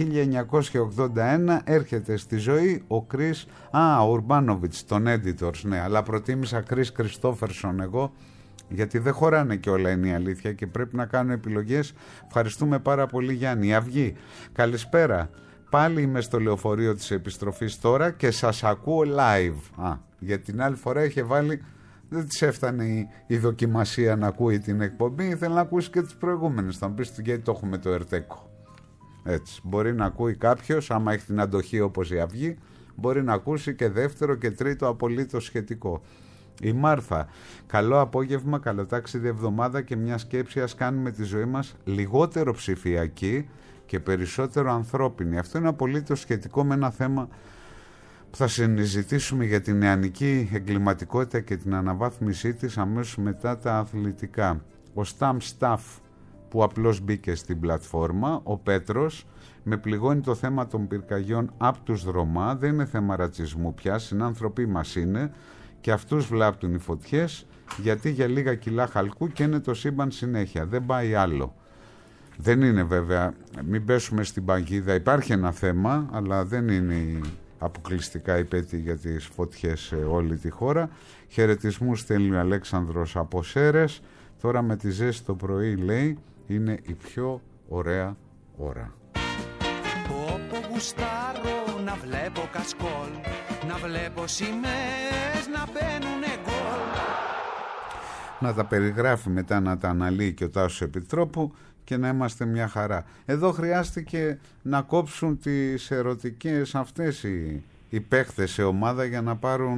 S5: 1981 έρχεται στη ζωή ο Chris Urbanovic τον Editors. Ναι, αλλά προτίμησα Chris Christopherson εγώ, γιατί δεν χωράνε και όλα, είναι η αλήθεια, και πρέπει να κάνουν επιλογές. Ευχαριστούμε πάρα πολύ, Γιάννη. Αυγή, καλησπέρα. Πάλι είμαι στο λεωφορείο της επιστροφής τώρα και σας ακούω live. Για την άλλη φορά είχε βάλει, δεν της έφτανε η δοκιμασία να ακούει την εκπομπή, ήθελε να ακούσει και τις προηγούμενες. Θα μου πεις γιατί το έχουμε το Ερτέκο. Έτσι, μπορεί να ακούει κάποιος, άμα έχει την αντοχή όπως η Αυγή, μπορεί να ακούσει και δεύτερο και τρίτο απολύτως σχετικό. Η Μάρθα, καλό απόγευμα, καλό ταξίδι εβδομάδα και μια σκέψη, ας κάνουμε τη ζωή μας λιγότερο ψηφιακή και περισσότερο ανθρώπινη. Αυτό είναι απολύτως σχετικό με ένα θέμα που θα συζητήσουμε για την νεανική εγκληματικότητα και την αναβάθμισή της αμέσως μετά τα αθλητικά. Ο Stam Staff που απλώς μπήκε στην πλατφόρμα, ο Πέτρος, με πληγώνει το θέμα των πυρκαγιών από τους Ρωμά, δεν είναι θέμα ρατσισμού πια, συνάνθρωποι μας είναι και αυτούς βλάπτουν οι φωτιές, γιατί για λίγα κιλά χαλκού και είναι το σύμπαν συνέχεια, δεν πάει άλλο. Δεν είναι βέβαια, μην πέσουμε στην παγίδα, υπάρχει ένα θέμα, αλλά δεν είναι αποκλειστικά υπέτειοι για τις φωτιές σε όλη τη χώρα. Χαιρετισμούς στέλνει ο Αλέξανδρος από Σέρες. Τώρα με τη ζέστη το πρωί, λέει, είναι η πιο ωραία ώρα.
S12: Όπου γουστάρω να βλέπω κασκόλ, να βλέπω σημαίες να μπαίνουνε γκολ.
S5: Να τα περιγράφει μετά, να τα αναλύει και ο Τάσος Επιτρόπου και να είμαστε μια χαρά. Εδώ χρειάστηκε να κόψουν τις ερωτικές αυτές οι παίχτες σε ομάδα για να πάρουν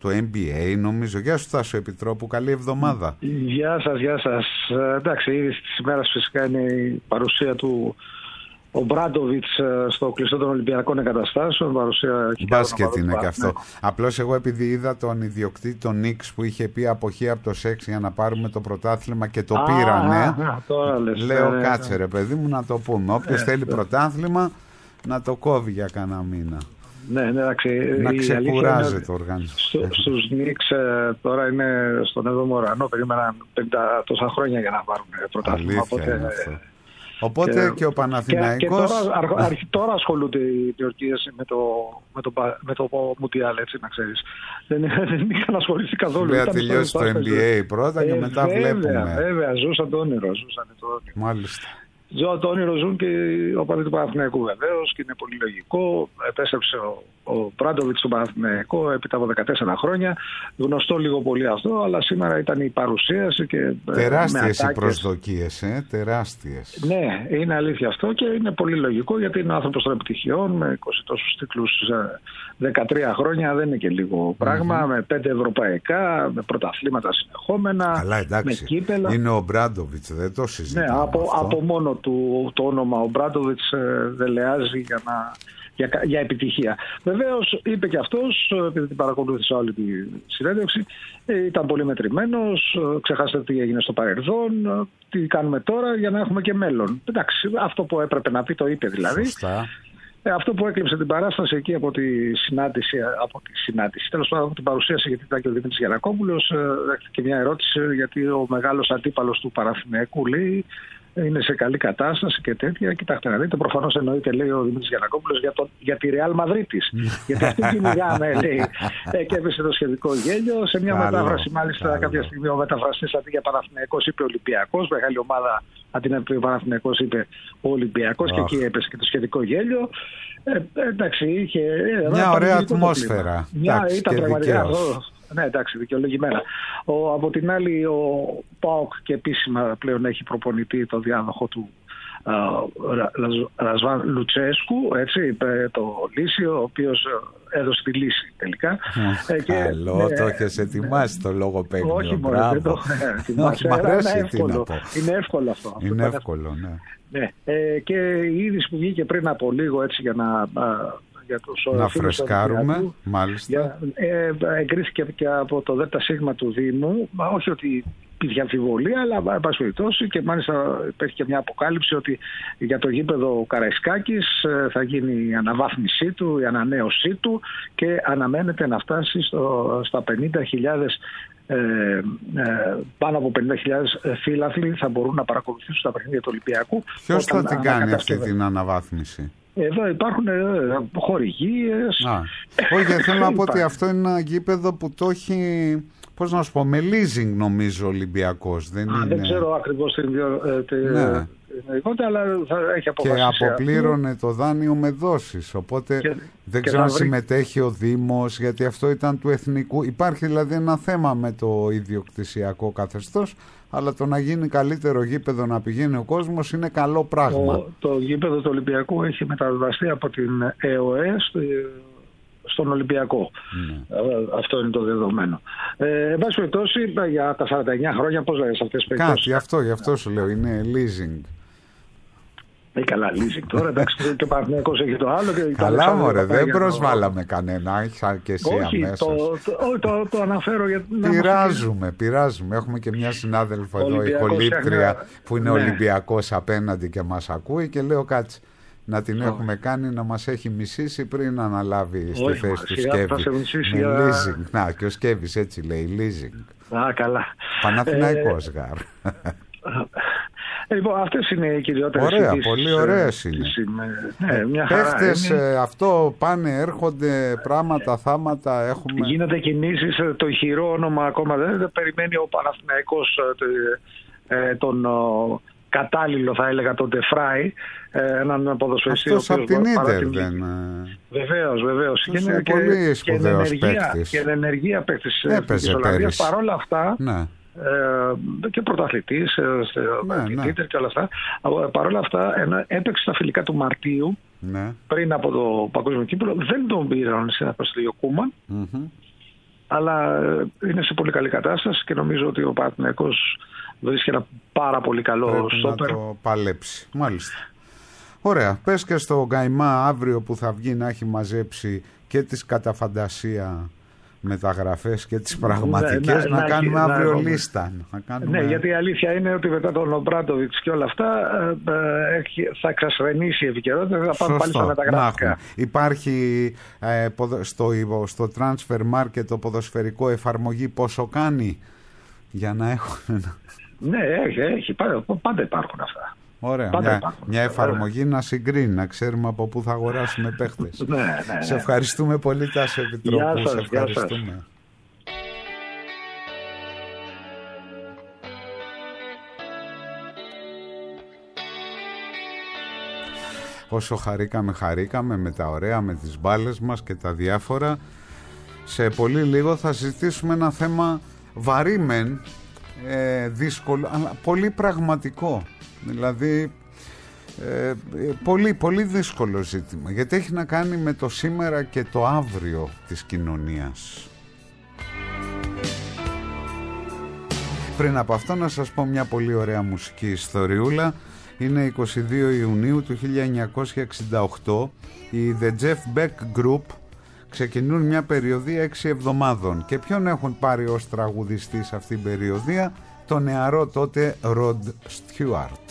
S5: το NBA, νομίζω. Γεια σου, Τάσο Επιτρόπου, καλή εβδομάδα.
S13: Γεια σας. Εντάξει, ήδη της ημέρας φυσικά είναι η παρουσία του ο Μπράντοβιτς στο κλειστό των Ολυμπιακών Εγκαταστάσεων.
S5: Μπάσκετ είναι και αυτό. Ναι. Απλώς εγώ επειδή είδα τον ιδιοκτήτη τον Νίξ που είχε πει αποχή από το σεξ για να πάρουμε το πρωτάθλημα και το πήρανε. Λέω κάτσε ρε παιδί μου να το πούμε. Όποιος θέλει πρωτάθλημα να το κόβει για κανένα μήνα.
S13: Ναι, εντάξει,
S5: να ξεκουράζεται ο οργανισμός.
S13: Στους Νίξ τώρα είναι στον 7ο ουρανό. Περίμεναν 50 τόσα χρόνια για να πάρουν πρωτάθλημα.
S5: Οπότε και ο Παναθηναϊκός...
S13: Και τώρα ασχολούνται οι Τουρκίες με το Μουντιάλ, έτσι να ξέρεις. Δεν είχαν ασχοληθεί καθόλου.
S5: Βέβαια τελειώσει το NBA πρώτα και μετά βλέπουμε.
S13: Βέβαια, ζούσαν το όνειρο.
S5: Μάλιστα.
S13: Το όνειρο ζουν και ο οπαδοί του Παναθηναϊκού βεβαίως και είναι πολύ λογικό. Επέστρεψε ο Μπράντοβιτς στο Παναθηναϊκό έπειτα από 14 χρόνια. Γνωστό λίγο πολύ αυτό, αλλά σήμερα ήταν η παρουσίαση και.
S5: Τεράστιες οι προσδοκίες, τεράστιες.
S13: Ναι, είναι αλήθεια αυτό και είναι πολύ λογικό γιατί είναι άνθρωπος των επιτυχιών με 20 τόσους τίτλους 13 χρόνια. Δεν είναι και λίγο πράγμα. Με 5 ευρωπαϊκά, με πρωταθλήματα συνεχόμενα.
S5: Καλά, εντάξει.
S13: Με κύπελα.
S5: Είναι ο Μπράντοβιτς, δεν το συζητάμε.
S13: Ναι, από μόνο το όνομα ο Μπράντοβιτς δελεάζει για επιτυχία. Βεβαίως είπε και αυτός, επειδή την παρακολούθησα όλη τη συνέντευξη, ήταν πολύ μετρημένος, ξεχάσατε τι έγινε στο παρελθόν, τι κάνουμε τώρα για να έχουμε και μέλλον. Εντάξει, αυτό που έπρεπε να πει το είπε δηλαδή.
S5: Σωστά.
S13: Αυτό που έκλειψε την παράσταση εκεί από τη συνάντηση, τέλος πάντων από την παρουσίαση, γιατί ήταν και ο Δημήτρης Γιαννακόπουλος, και μια ερώτηση γιατί ο μεγάλος αντίπαλος του Παναθηναϊκού λέει είναι σε καλή κατάσταση και τέτοια. Κοιτάξτε να δείτε, προφανώς εννοείται, λέει ο Δημήτρης Γιαννακόπουλος, για τη Ρεάλ Μαδρίτης. Γιατί αυτή κυνηγάμε, λέει. Και έπεσε το σχετικό γέλιο. Σε μια μετάφραση, μάλιστα, κάποια στιγμή ο μεταφραστής αντί για Παναθηναϊκός είπε Ολυμπιακός. Μεγάλη ομάδα αντί να πει Παναθηναϊκός είπε Ολυμπιακός και εκεί έπεσε και το σχετικό γέλιο. Εντάξει, είχε.
S5: Μια ωραία ατμόσφαιρα.
S13: Ήταν πραγματικά αυτό. Ναι, εντάξει, δικαιολογημένα. Από την άλλη, ο ΠΑΟΚ και επίσημα πλέον έχει προπονητή το διάδοχο του Ρασβάν Λουτσέσκου, έτσι, το Λύσιο, ο οποίος έδωσε τη λύση τελικά.
S5: Καλό, το έχεις ετοιμάσει το λογοπαίγνιο.
S13: Όχι μόνο, δεν το ετοιμάσει. Είναι εύκολο αυτό.
S5: Είναι εύκολο, ναι.
S13: Και η είδηση που βγήκε πριν από λίγο, έτσι, για
S5: να φρεσκάρουμε, μάλιστα.
S13: Εγκρίθηκε και από το ΔΣ του Δήμου, όχι ότι υπήρχε αμφιβολία, αλλά εν πάση περιπτώσει, και μάλιστα υπάρχει και μια αποκάλυψη ότι για το γήπεδο Καραϊσκάκης θα γίνει η αναβάθμισή του, η ανανέωσή του και αναμένεται να φτάσει στα 50.000 πάνω από 50.000 φίλαθλοι θα μπορούν να παρακολουθήσουν τα παιχνίδια του Ολυμπιακού.
S5: Ποιος θα την κάνει αυτή την αναβάθμιση?
S13: Εδώ υπάρχουν χορηγίες.
S5: Όχι, θέλω να πω ότι αυτό είναι ένα γήπεδο που το έχει, πώς να σου πω, με leasing νομίζω ο Ολυμπιακός.
S13: Δεν ξέρω ακριβώς την αλλά θα έχει αποφασίσει.
S5: Και αποπλήρωνε το δάνειο με δόσεις. Οπότε δεν ξέρω αν συμμετέχει ο Δήμος, γιατί αυτό ήταν του εθνικού. Υπάρχει δηλαδή ένα θέμα με το ιδιοκτησιακό καθεστώς, αλλά το να γίνει καλύτερο γήπεδο, να πηγαίνει ο κόσμος, είναι καλό πράγμα.
S13: Το γήπεδο του Ολυμπιακού έχει μεταβιβαστεί από την ΕΟΕ στον Ολυμπιακό. Αυτό είναι το δεδομένο. Εν πάση περιπτώσει, για τα 49 χρόνια, πώς λέγες αυτές τις περιπτώσεις?
S5: Κάτι, γι' αυτό σου λέω, είναι leasing.
S13: Καλά, leasing τώρα, εντάξει, και ο Παναθηναϊκός έχει το άλλο.
S5: Καλά, μωρέ, δεν προσβάλαμε κανένα, σαν και εσύ αμέσως.
S13: Όχι, το αναφέρω γιατί.
S5: Πειράζουμε. Έχουμε και μια συνάδελφο εδώ, η κολύπτρια, που είναι Ολυμπιακός απέναντι και μας ακούει και λέω κάτσε. Να την έχουμε κάνει να μας έχει μισήσει πριν αναλάβει στη θέση του Σκέβη. Με leasing. Να, και ο Σκέβης έτσι λέει, leasing.
S13: Καλά.
S5: Παναθηναϊκός γάρ.
S13: Λοιπόν, αυτές είναι οι κυριότερες
S5: ειδήσεις. Ωραία, πολύ ωραίες είναι. Παίχτες, αυτό πάνε, έρχονται πράγματα, θάματα, έχουμε.
S13: Γίνονται κινήσεις, το ηχηρό όνομα ακόμα δεν περιμένει ο Παναθηναϊκός τον κατάλληλο, θα έλεγα, τον Τεφράι, έναν ποδοσφαιριστή.
S5: Αυτός από την Ίντερ δεν...
S13: Βεβαίως.
S5: Είναι πολύ σπουδαίος παίκτης.
S13: Και ενεργεία παίκτης
S5: της Ολλανδίας.
S13: Παρόλα αυτά,
S5: ναι.
S13: Και πρωταθλητής Ίντερ και όλα αυτά. Παρόλα αυτά, έπαιξε στα φιλικά του Μαρτίου, πριν από το Παγκόσμιο Κύπελλο. Δεν τον πήραν σε ένα προστιλείο Κούμαν. αλλά είναι σε πολύ καλή κατάσταση και νομίζω ότι ο Παναθηναϊκός βρίσκει ένα πάρα πολύ καλό στόπερ.
S5: Να το παλέψει. Μάλιστα. Ωραία. Πες και στο Γκαϊμά αύριο που θα βγει να έχει μαζέψει και τις κατά μεταγραφές και τις πραγματικές, να κάνουμε αύριο λίστα.
S13: Ναι, γιατί η αλήθεια είναι ότι μετά τον Ομπράντοβιτς και όλα αυτά θα εξασθενήσει η επικαιρότητα, θα πάμε πάλι στα μεταγραφικά.
S5: Υπάρχει στο transfer market το ποδοσφαιρικό εφαρμογή πόσο κάνει για να έχουν...
S13: Ναι, έχει. Πάντα υπάρχουν αυτά.
S5: Ωραία, μια εφαρμογή να συγκρίνει, να ξέρουμε από πού θα αγοράσουμε παίχτες.
S13: Ναι.
S5: Σε ευχαριστούμε πολύ, Τάσο Επιτρόπου. Σε ευχαριστούμε. Όσο χαρήκαμε με τα ωραία, με τις μπάλες μας και τα διάφορα, σε πολύ λίγο θα συζητήσουμε ένα θέμα βαρύ μεν, δύσκολο, αλλά πολύ πραγματικό. Δηλαδή πολύ δύσκολο ζήτημα, γιατί έχει να κάνει με το σήμερα και το αύριο της κοινωνίας. Πριν από αυτό να σας πω μια πολύ ωραία μουσική ιστοριούλα. Είναι 22 Ιουνίου του 1968. Οι The Jeff Beck Group ξεκινούν μια περιοδία 6 εβδομάδων. Και ποιον έχουν πάρει ως τραγουδιστή σε αυτήν την περιοδία? Το νεαρό τότε Rod Stewart.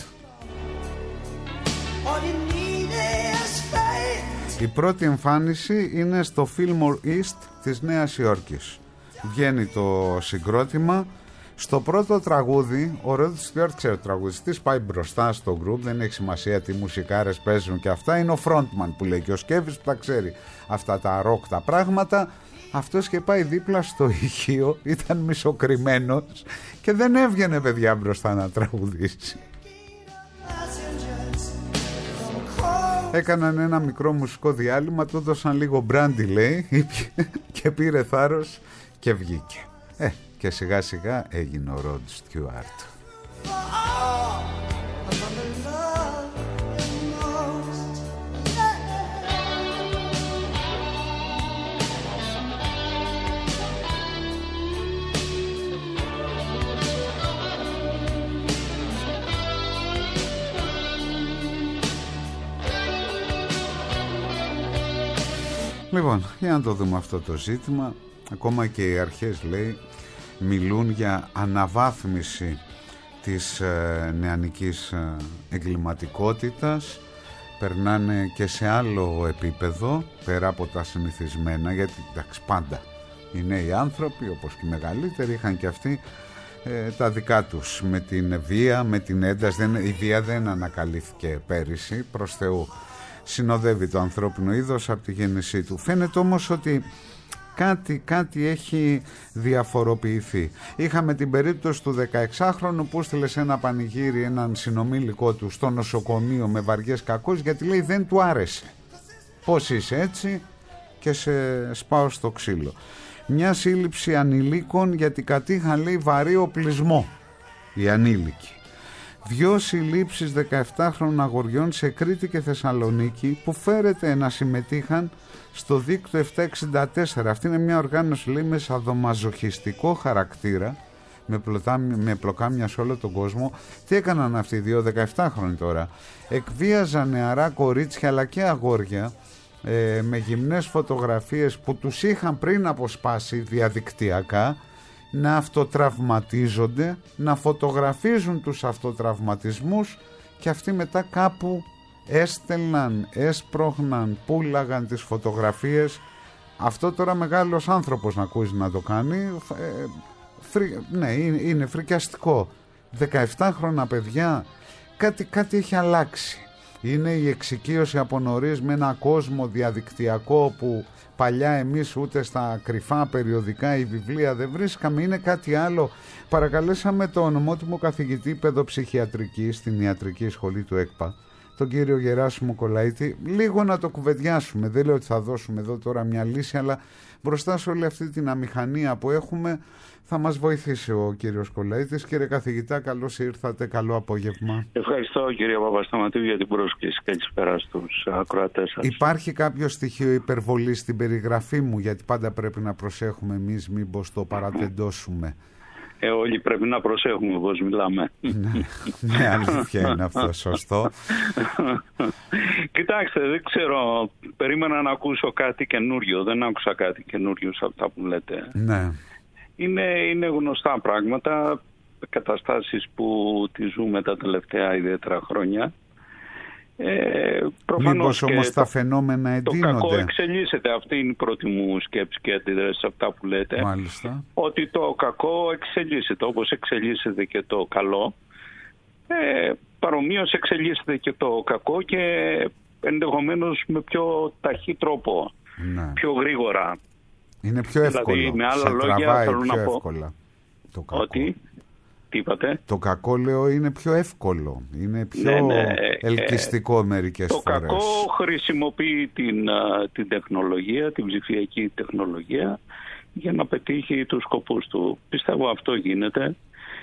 S5: Η πρώτη εμφάνιση είναι στο Fillmore East της Νέας Υόρκης. Βγαίνει το συγκρότημα. Στο πρώτο τραγούδι, ο Rod Stewart, ξέρω, τραγουδιστής, πάει μπροστά στο group, δεν έχει σημασία τι μουσικάρες παίζουν και αυτά, είναι ο frontman που λέει, και ο Σκέβης που τα ξέρει αυτά τα rock τα πράγματα. Αυτός και πάει δίπλα στο ηχείο, ήταν μισοκριμμένος και δεν έβγαινε, παιδιά, μπροστά να τραγουδήσει. Έκαναν ένα μικρό μουσικό διάλειμμα, του έδωσαν λίγο μπράντι, λέει, και πήρε θάρρος και βγήκε. Και σιγά σιγά έγινε ο Rod Stewart. Λοιπόν, για να το δούμε αυτό το ζήτημα. Ακόμα και οι αρχές, λέει, μιλούν για αναβάθμιση της νεανικής εγκληματικότητας. Περνάνε και σε άλλο επίπεδο, πέρα από τα συνηθισμένα, γιατί εντάξει, πάντα οι νέοι άνθρωποι, όπως και οι μεγαλύτεροι, είχαν και αυτοί τα δικά τους, με την βία, με την ένταση. Η βία δεν ανακαλύφθηκε πέρυσι, προς Θεού. Συνοδεύει το ανθρώπινο είδος από τη γέννησή του. Φαίνεται όμως ότι κάτι έχει διαφοροποιηθεί. Είχαμε την περίπτωση του 16χρονου που στείλε σε ένα πανηγύρι έναν συνομήλικο του στο νοσοκομείο με βαριές κακώσεις, γιατί λέει δεν του άρεσε. Πώς είσαι έτσι? Και σε σπάω στο ξύλο. Μια σύλληψη ανηλίκων γιατί κατήχαν, λέει, βαρύ οπλισμό οι ανήλικοι. 2 συλλήψεις 17χρονων αγοριών σε Κρήτη και Θεσσαλονίκη που φέρεται να συμμετείχαν στο δίκτυο 764. Αυτή είναι μια οργάνωση, λέει, με σαδομαζοχιστικό χαρακτήρα, με πλοκάμια σε όλο τον κόσμο. Τι έκαναν αυτοί οι 2 17χρονοι τώρα? Εκβίαζαν νεαρά κορίτσια αλλά και αγόρια με γυμνές φωτογραφίες που τους είχαν πριν αποσπάσει διαδικτυακά, να αυτοτραυματίζονται, να φωτογραφίζουν τους αυτοτραυματισμούς και αυτοί μετά κάπου έστελναν, έσπροχναν, πούλαγαν τις φωτογραφίες. Αυτό τώρα μεγάλος άνθρωπος να ακούεις να το κάνει, ναι, είναι φρικιαστικό. 17χρονα παιδιά, κάτι έχει αλλάξει. Είναι η εξοικείωση από νωρίς με ένα κόσμο διαδικτυακό που παλιά εμείς ούτε στα κρυφά περιοδικά ή βιβλία δεν βρίσκαμε. Είναι κάτι άλλο. Παρακαλέσαμε τον ομότιμο καθηγητή παιδοψυχιατρική στην ιατρική σχολή του ΕΚΠΑ, τον κύριο Γεράσιμο Κολαίτη, λίγο να το κουβεντιάσουμε. Δεν λέω ότι θα δώσουμε εδώ τώρα μια λύση, αλλά μπροστά σε όλη αυτή την αμηχανία που έχουμε θα μας βοηθήσει ο κύριος Κολαίτης. Κύριε καθηγητά, καλώς ήρθατε, καλό απόγευμα.
S14: Ευχαριστώ κύριε Παπασταματίου για την πρόσκληση. Καλησπέρα στους ακροατές σας.
S5: Υπάρχει κάποιο στοιχείο υπερβολής στην περιγραφή μου, γιατί πάντα πρέπει να προσέχουμε εμείς μήπως το παρατεντώσουμε?
S14: Όλοι πρέπει να προσέχουμε πώς μιλάμε.
S5: Ναι, αλήθεια είναι αυτό, σωστό.
S14: Κοιτάξτε, δεν ξέρω, περίμενα να ακούσω κάτι καινούριο. Δεν άκουσα κάτι καινούριο σε αυτά που λέτε.
S5: Ναι.
S14: Είναι γνωστά πράγματα, καταστάσεις που τη ζούμε τα τελευταία ιδιαίτερα χρόνια.
S5: Μήπως όμως τα φαινόμενα εντείνονται?
S14: Το κακό εξελίσσεται. Αυτή είναι η πρώτη μου σκέψη και αντίδραση σε αυτά που λέτε.
S5: Μάλιστα.
S14: Ότι το κακό εξελίσσεται όπως εξελίσσεται και το καλό. Παρομοίως εξελίσσεται και το κακό και ενδεχομένως με πιο ταχύ τρόπο.
S5: Ναι.
S14: Πιο γρήγορα.
S5: Είναι πιο εύκολο.
S14: Δηλαδή, με άλλα λόγια, θέλω να πω
S5: εύκολα. Το κακό.
S14: Ότι, τι είπατε?
S5: Το κακό, λέω, είναι πιο εύκολο. Είναι πιο ελκυστικό μερικές φορές.
S14: Το κακό χρησιμοποιεί την τεχνολογία, την ψηφιακή τεχνολογία, για να πετύχει τους σκοπούς του. Πιστεύω αυτό γίνεται.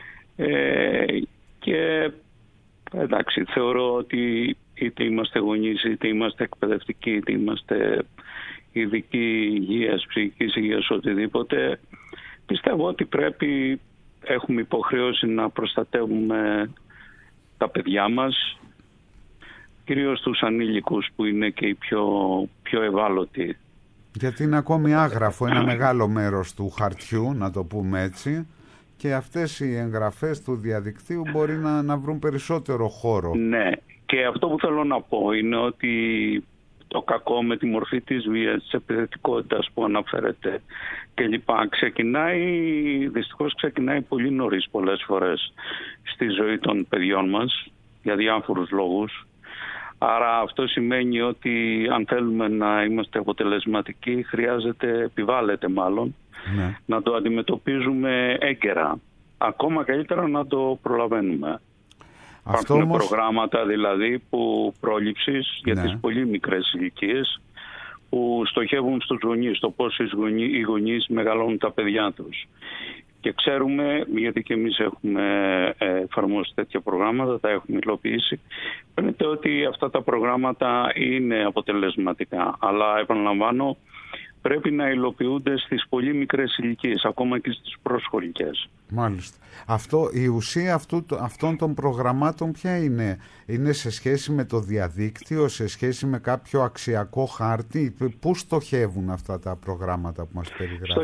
S14: Και εντάξει, θεωρώ ότι είτε είμαστε γονείς, είτε είμαστε εκπαιδευτικοί, είτε είμαστε ειδική υγείας, ψυχικής υγείας, οτιδήποτε, πιστεύω ότι έχουμε υποχρέωση να προστατεύουμε τα παιδιά μας, κυρίως τους ανήλικους που είναι και οι πιο ευάλωτοι.
S5: Γιατί είναι ακόμη άγραφο ένα μεγάλο μέρος του χαρτιού, να το πούμε έτσι, και αυτές οι εγγραφές του διαδικτύου μπορεί να βρουν περισσότερο χώρο.
S14: Ναι, και αυτό που θέλω να πω είναι ότι το κακό με τη μορφή της βίας, της επιθετικότητας που αναφέρεται κλπ. Δυστυχώς ξεκινάει πολύ νωρίς πολλές φορές στη ζωή των παιδιών μας για διάφορους λόγους. Άρα αυτό σημαίνει ότι αν θέλουμε να είμαστε αποτελεσματικοί επιβάλλεται μάλλον,
S5: ναι,
S14: να το αντιμετωπίζουμε έγκαιρα. Ακόμα καλύτερα να το προλαβαίνουμε. Υπάρχουν προγράμματα δηλαδή πρόληψης για τις πολύ μικρές ηλικίες που στοχεύουν στους γονείς, το πώς οι γονείς μεγαλώνουν τα παιδιά τους. Και ξέρουμε, γιατί και εμείς έχουμε εφαρμόσει τέτοια προγράμματα, τα έχουμε υλοποιήσει, φαίνεται ότι αυτά τα προγράμματα είναι αποτελεσματικά. Αλλά επαναλαμβάνω, πρέπει να υλοποιούνται στις πολύ μικρές ηλικίες, ακόμα και στις προσχολικές.
S5: Μάλιστα. Η ουσία αυτών των προγραμμάτων ποια είναι? Είναι σε σχέση με το διαδίκτυο, σε σχέση με κάποιο αξιακό χάρτη? Πού στοχεύουν αυτά τα προγράμματα που μας περιγράφετε?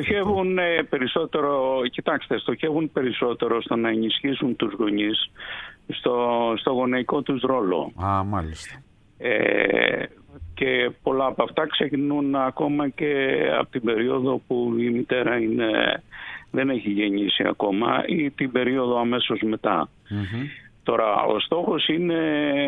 S14: Στοχεύουν περισσότερο στο να ενισχύσουν τους γονείς στο γονεϊκό τους ρόλο.
S5: Μάλιστα.
S14: Και πολλά από αυτά ξεκινούν ακόμα και από την περίοδο που η μητέρα δεν έχει γεννήσει ακόμα ή την περίοδο αμέσως μετά. Τώρα, ο στόχος είναι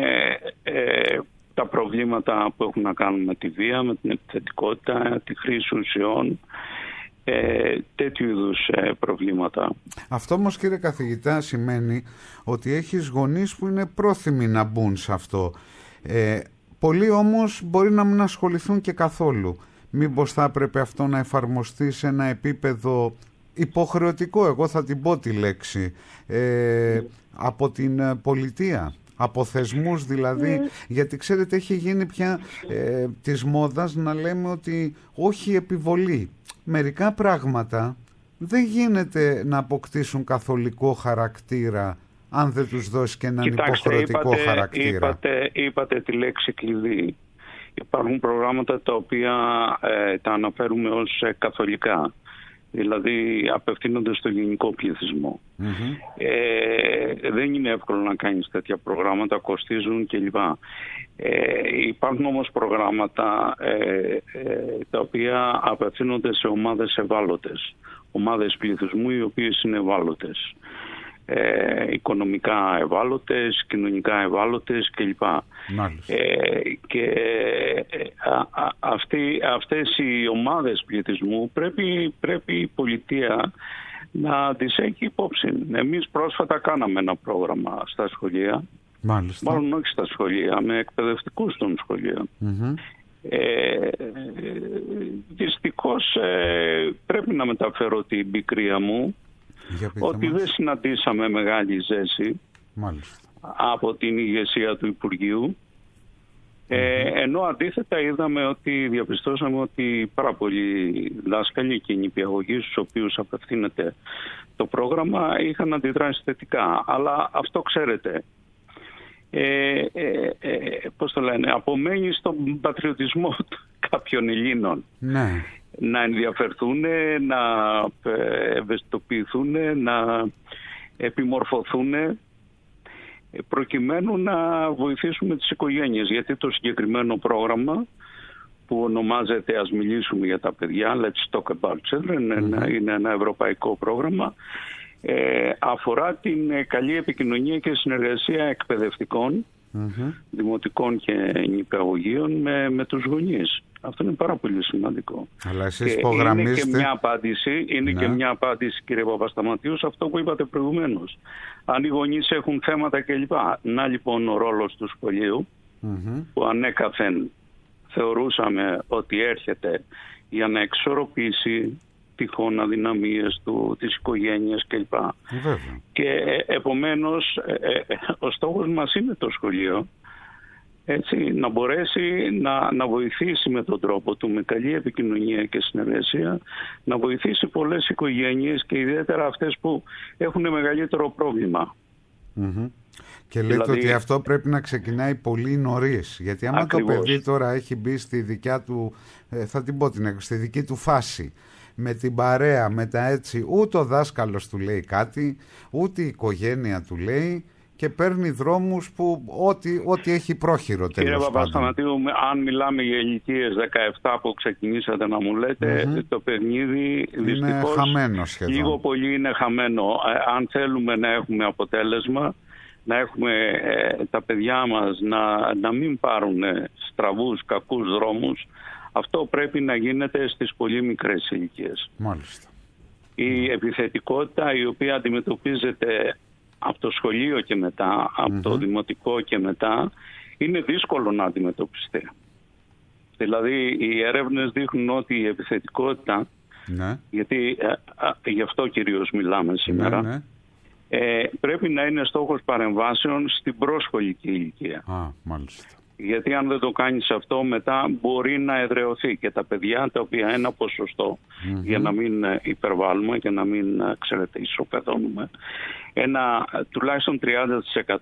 S14: τα προβλήματα που έχουν να κάνουν με τη βία, με την επιθετικότητα, τη χρήση ουσιών, τέτοιου είδους προβλήματα.
S5: Αυτό όμως, κύριε καθηγητά, σημαίνει ότι έχεις γονείς που είναι πρόθυμοι να μπουν σε αυτό. Πολλοί όμως μπορεί να μην ασχοληθούν και καθόλου. Μήπως θα έπρεπε αυτό να εφαρμοστεί σε ένα επίπεδο υποχρεωτικό, εγώ θα την πω τη λέξη, από την πολιτεία, από θεσμούς δηλαδή, γιατί ξέρετε έχει γίνει πια της μόδας να λέμε ότι όχι επιβολή. Μερικά πράγματα δεν γίνεται να αποκτήσουν καθολικό χαρακτήρα αν δεν τους δώσει και έναν υποχρεωτικό χαρακτήρα.
S14: Είπατε τη λέξη κλειδί. Υπάρχουν προγράμματα τα οποία τα αναφέρουμε ως καθολικά. Δηλαδή απευθύνονται στο γενικό πληθυσμό. Δεν είναι εύκολο να κάνεις τέτοια προγράμματα, κοστίζουν κλπ. Υπάρχουν όμως προγράμματα τα οποία απευθύνονται σε ομάδες ευάλωτες. Ομάδες πληθυσμού οι οποίες είναι ευάλωτες. Οικονομικά ευάλωτες, κοινωνικά ευάλωτες κλπ. Και αυτές οι ομάδες πληθυσμού πρέπει η πολιτεία να τις έχει υπόψη. Εμείς πρόσφατα κάναμε ένα πρόγραμμα στα σχολεία
S5: Μάλιστα.
S14: Μάλλον όχι στα σχολεία, με εκπαιδευτικούς των σχολείων. Δυστυχώς πρέπει να μεταφέρω την πικρία μου ότι δεν συναντήσαμε μεγάλη ζέση από την ηγεσία του Υπουργείου, ενώ αντίθετα διαπιστώσαμε ότι πάρα πολλοί δάσκαλοι και νηπιαγωγοί στους οποίους απευθύνεται το πρόγραμμα είχαν αντιδράσει θετικά. Αλλά αυτό ξέρετε, πώς το λένε, απομένει στον πατριωτισμό κάποιων Ελλήνων.
S5: Ναι.
S14: Να ενδιαφερθούν, να ευαισθητοποιηθούν, να επιμορφωθούν, προκειμένου να βοηθήσουμε τις οικογένειες. Γιατί το συγκεκριμένο πρόγραμμα που ονομάζεται «Ας μιλήσουμε για τα παιδιά», Let's Talk About Children, είναι ένα ευρωπαϊκό πρόγραμμα, αφορά την καλή επικοινωνία και συνεργασία εκπαιδευτικών, δημοτικών και νηπιαγωγείων με τους γονείς. Αυτό είναι πάρα πολύ σημαντικό.
S5: Αλλά εσείς υπογραμμίστε...
S14: Είναι και μια απάντηση, κύριε Παπασταματίου, σε αυτό που είπατε προηγουμένως. Αν οι γονείς έχουν θέματα κλπ. Να λοιπόν ο ρόλος του σχολείου, που ανέκαθεν θεωρούσαμε ότι έρχεται για να εξορροπήσει τυχόν αδυναμίες της οικογένειας κλπ. Και επομένως ο στόχος μας είναι το σχολείο, έτσι, να μπορέσει να βοηθήσει με τον τρόπο του, με καλή επικοινωνία και συνεργασία, να βοηθήσει πολλές οικογένειες και ιδιαίτερα αυτές που έχουν μεγαλύτερο πρόβλημα.
S5: Και λέτε ότι αυτό πρέπει να ξεκινάει πολύ νωρίς, γιατί άμα το παιδί τώρα έχει μπει στη δικιά του, θα την πω στη δική του φάση, με την παρέα, με τα έτσι, ούτε ο δάσκαλος του λέει κάτι, ούτε η οικογένεια του λέει, και παίρνει δρόμους που ό,τι έχει πρόχειρο τέλος πάντων.
S14: Κύριε Παπασταματίου, αν μιλάμε για ηλικίες 17 που ξεκινήσατε να μου λέτε, το παιχνίδι δυστυχώς
S5: χαμένο σχεδόν.
S14: Λίγο πολύ είναι χαμένο. Αν θέλουμε να έχουμε αποτέλεσμα, να έχουμε τα παιδιά μας να μην πάρουν στραβούς, κακούς δρόμους, αυτό πρέπει να γίνεται στις πολύ μικρές ηλικίες.
S5: Μάλιστα.
S14: Η επιθετικότητα η οποία αντιμετωπίζεται από το σχολείο και μετά, από το δημοτικό και μετά, είναι δύσκολο να αντιμετωπιστεί. Δηλαδή οι έρευνες δείχνουν ότι η επιθετικότητα, γιατί γι' αυτό κυρίως μιλάμε σήμερα, πρέπει να είναι στόχος παρεμβάσεων στην προσχολική ηλικία.
S5: Μάλιστα.
S14: Γιατί αν δεν το κάνεις αυτό, μετά μπορεί να εδραιωθεί και τα παιδιά τα οποία ένα ποσοστό, για να μην υπερβάλλουμε και να μην, ισοπεδώνουμε, ένα τουλάχιστον 30%,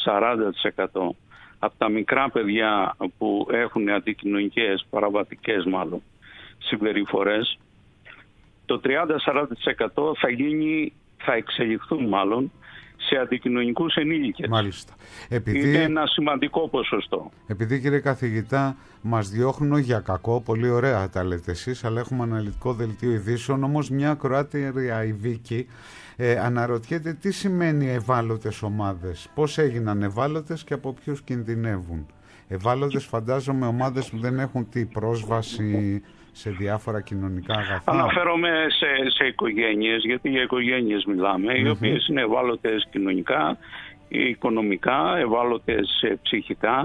S14: 40% από τα μικρά παιδιά που έχουν αντικοινωνικές, παραβατικές μάλλον, συμπεριφορές, το 30-40% θα εξελιχθούν μάλλον σε αντικοινωνικούς ενήλικες.
S5: Μάλιστα.
S14: Είναι ένα σημαντικό ποσοστό.
S5: Επειδή, κύριε καθηγητά, μας διώχνουν για κακό, πολύ ωραία τα λέτε εσείς, αλλά έχουμε αναλυτικό δελτίο ειδήσεων, όμως μια ακροάτρια η Βίκη αναρωτιέται τι σημαίνει ευάλωτες ομάδες, πώς έγιναν ευάλωτες και από ποιους κινδυνεύουν. Ευάλωτες φαντάζομαι ομάδες που δεν έχουν πρόσβαση σε διάφορα κοινωνικά αγαθά.
S14: Αναφέρομαι σε οικογένειες, γιατί για οικογένειες μιλάμε, οι οποίες είναι ευάλωτες κοινωνικά, οικονομικά, ευάλωτες ψυχικά.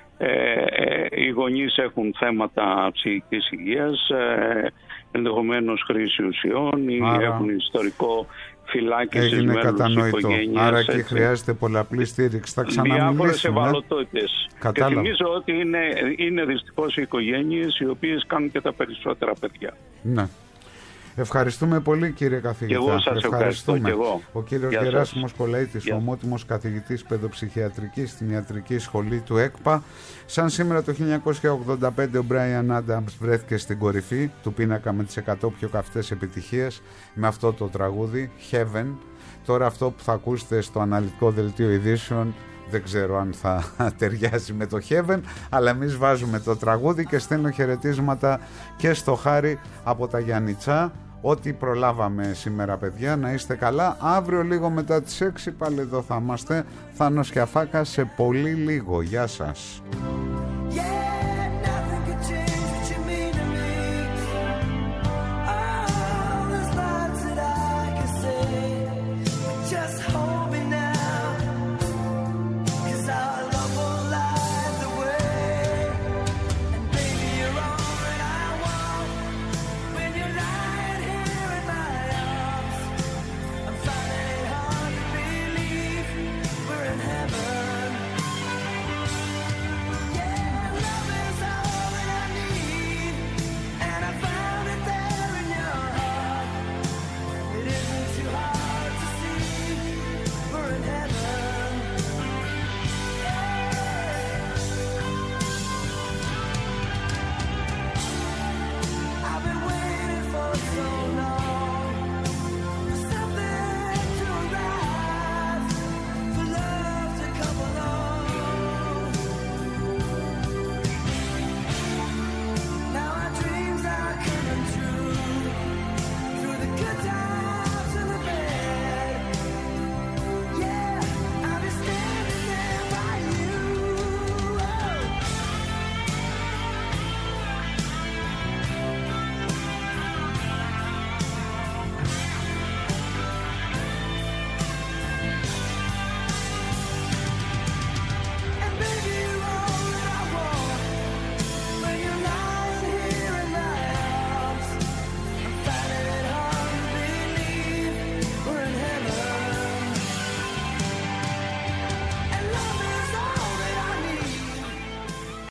S14: Οι γονείς έχουν θέματα ψυχικής υγείας, ενδεχομένως χρήση ουσιών ή έχουν ιστορικό φυλάκισης μέλους της οικογένειας.
S5: Άρα εκεί χρειάζεται πολλαπλή στήριξη. Θα ξαναμιλήσουμε.
S14: Διάφορες ευαλωτότητες. Και θυμίζω ότι είναι δυστυχώς οι οικογένειες οι οποίες κάνουν και τα περισσότερα παιδιά.
S5: Ναι. Ευχαριστούμε πολύ, κύριε καθηγητά.
S14: Και εγώ σας ευχαριστώ και εγώ.
S5: Ο κύριος Γεράσιμος Κολαίτης, ομότιμος καθηγητής παιδοψυχιατρικής στην Ιατρική Σχολή του ΕΚΠΑ. Σαν σήμερα το 1985 ο Μπράιαν Άνταμς βρέθηκε στην κορυφή του πίνακα με τις 100 πιο καυτές επιτυχίες με αυτό το τραγούδι, Heaven. Τώρα αυτό που θα ακούσετε στο αναλυτικό δελτίο ειδήσεων δεν ξέρω αν θα ταιριάζει με το Heaven, αλλά εμείς βάζουμε το τραγούδι και στέλνω χαιρετίσματα και στο Χάρη από τα Γιάννητσά. Ό,τι προλάβαμε σήμερα, παιδιά, να είστε καλά. Αύριο λίγο μετά τις 6 πάλι εδώ θα είμαστε. Θάνος και Αφάκα σε πολύ λίγο. Γεια σας.
S15: Just hold me now, 'cause I
S1: Bye.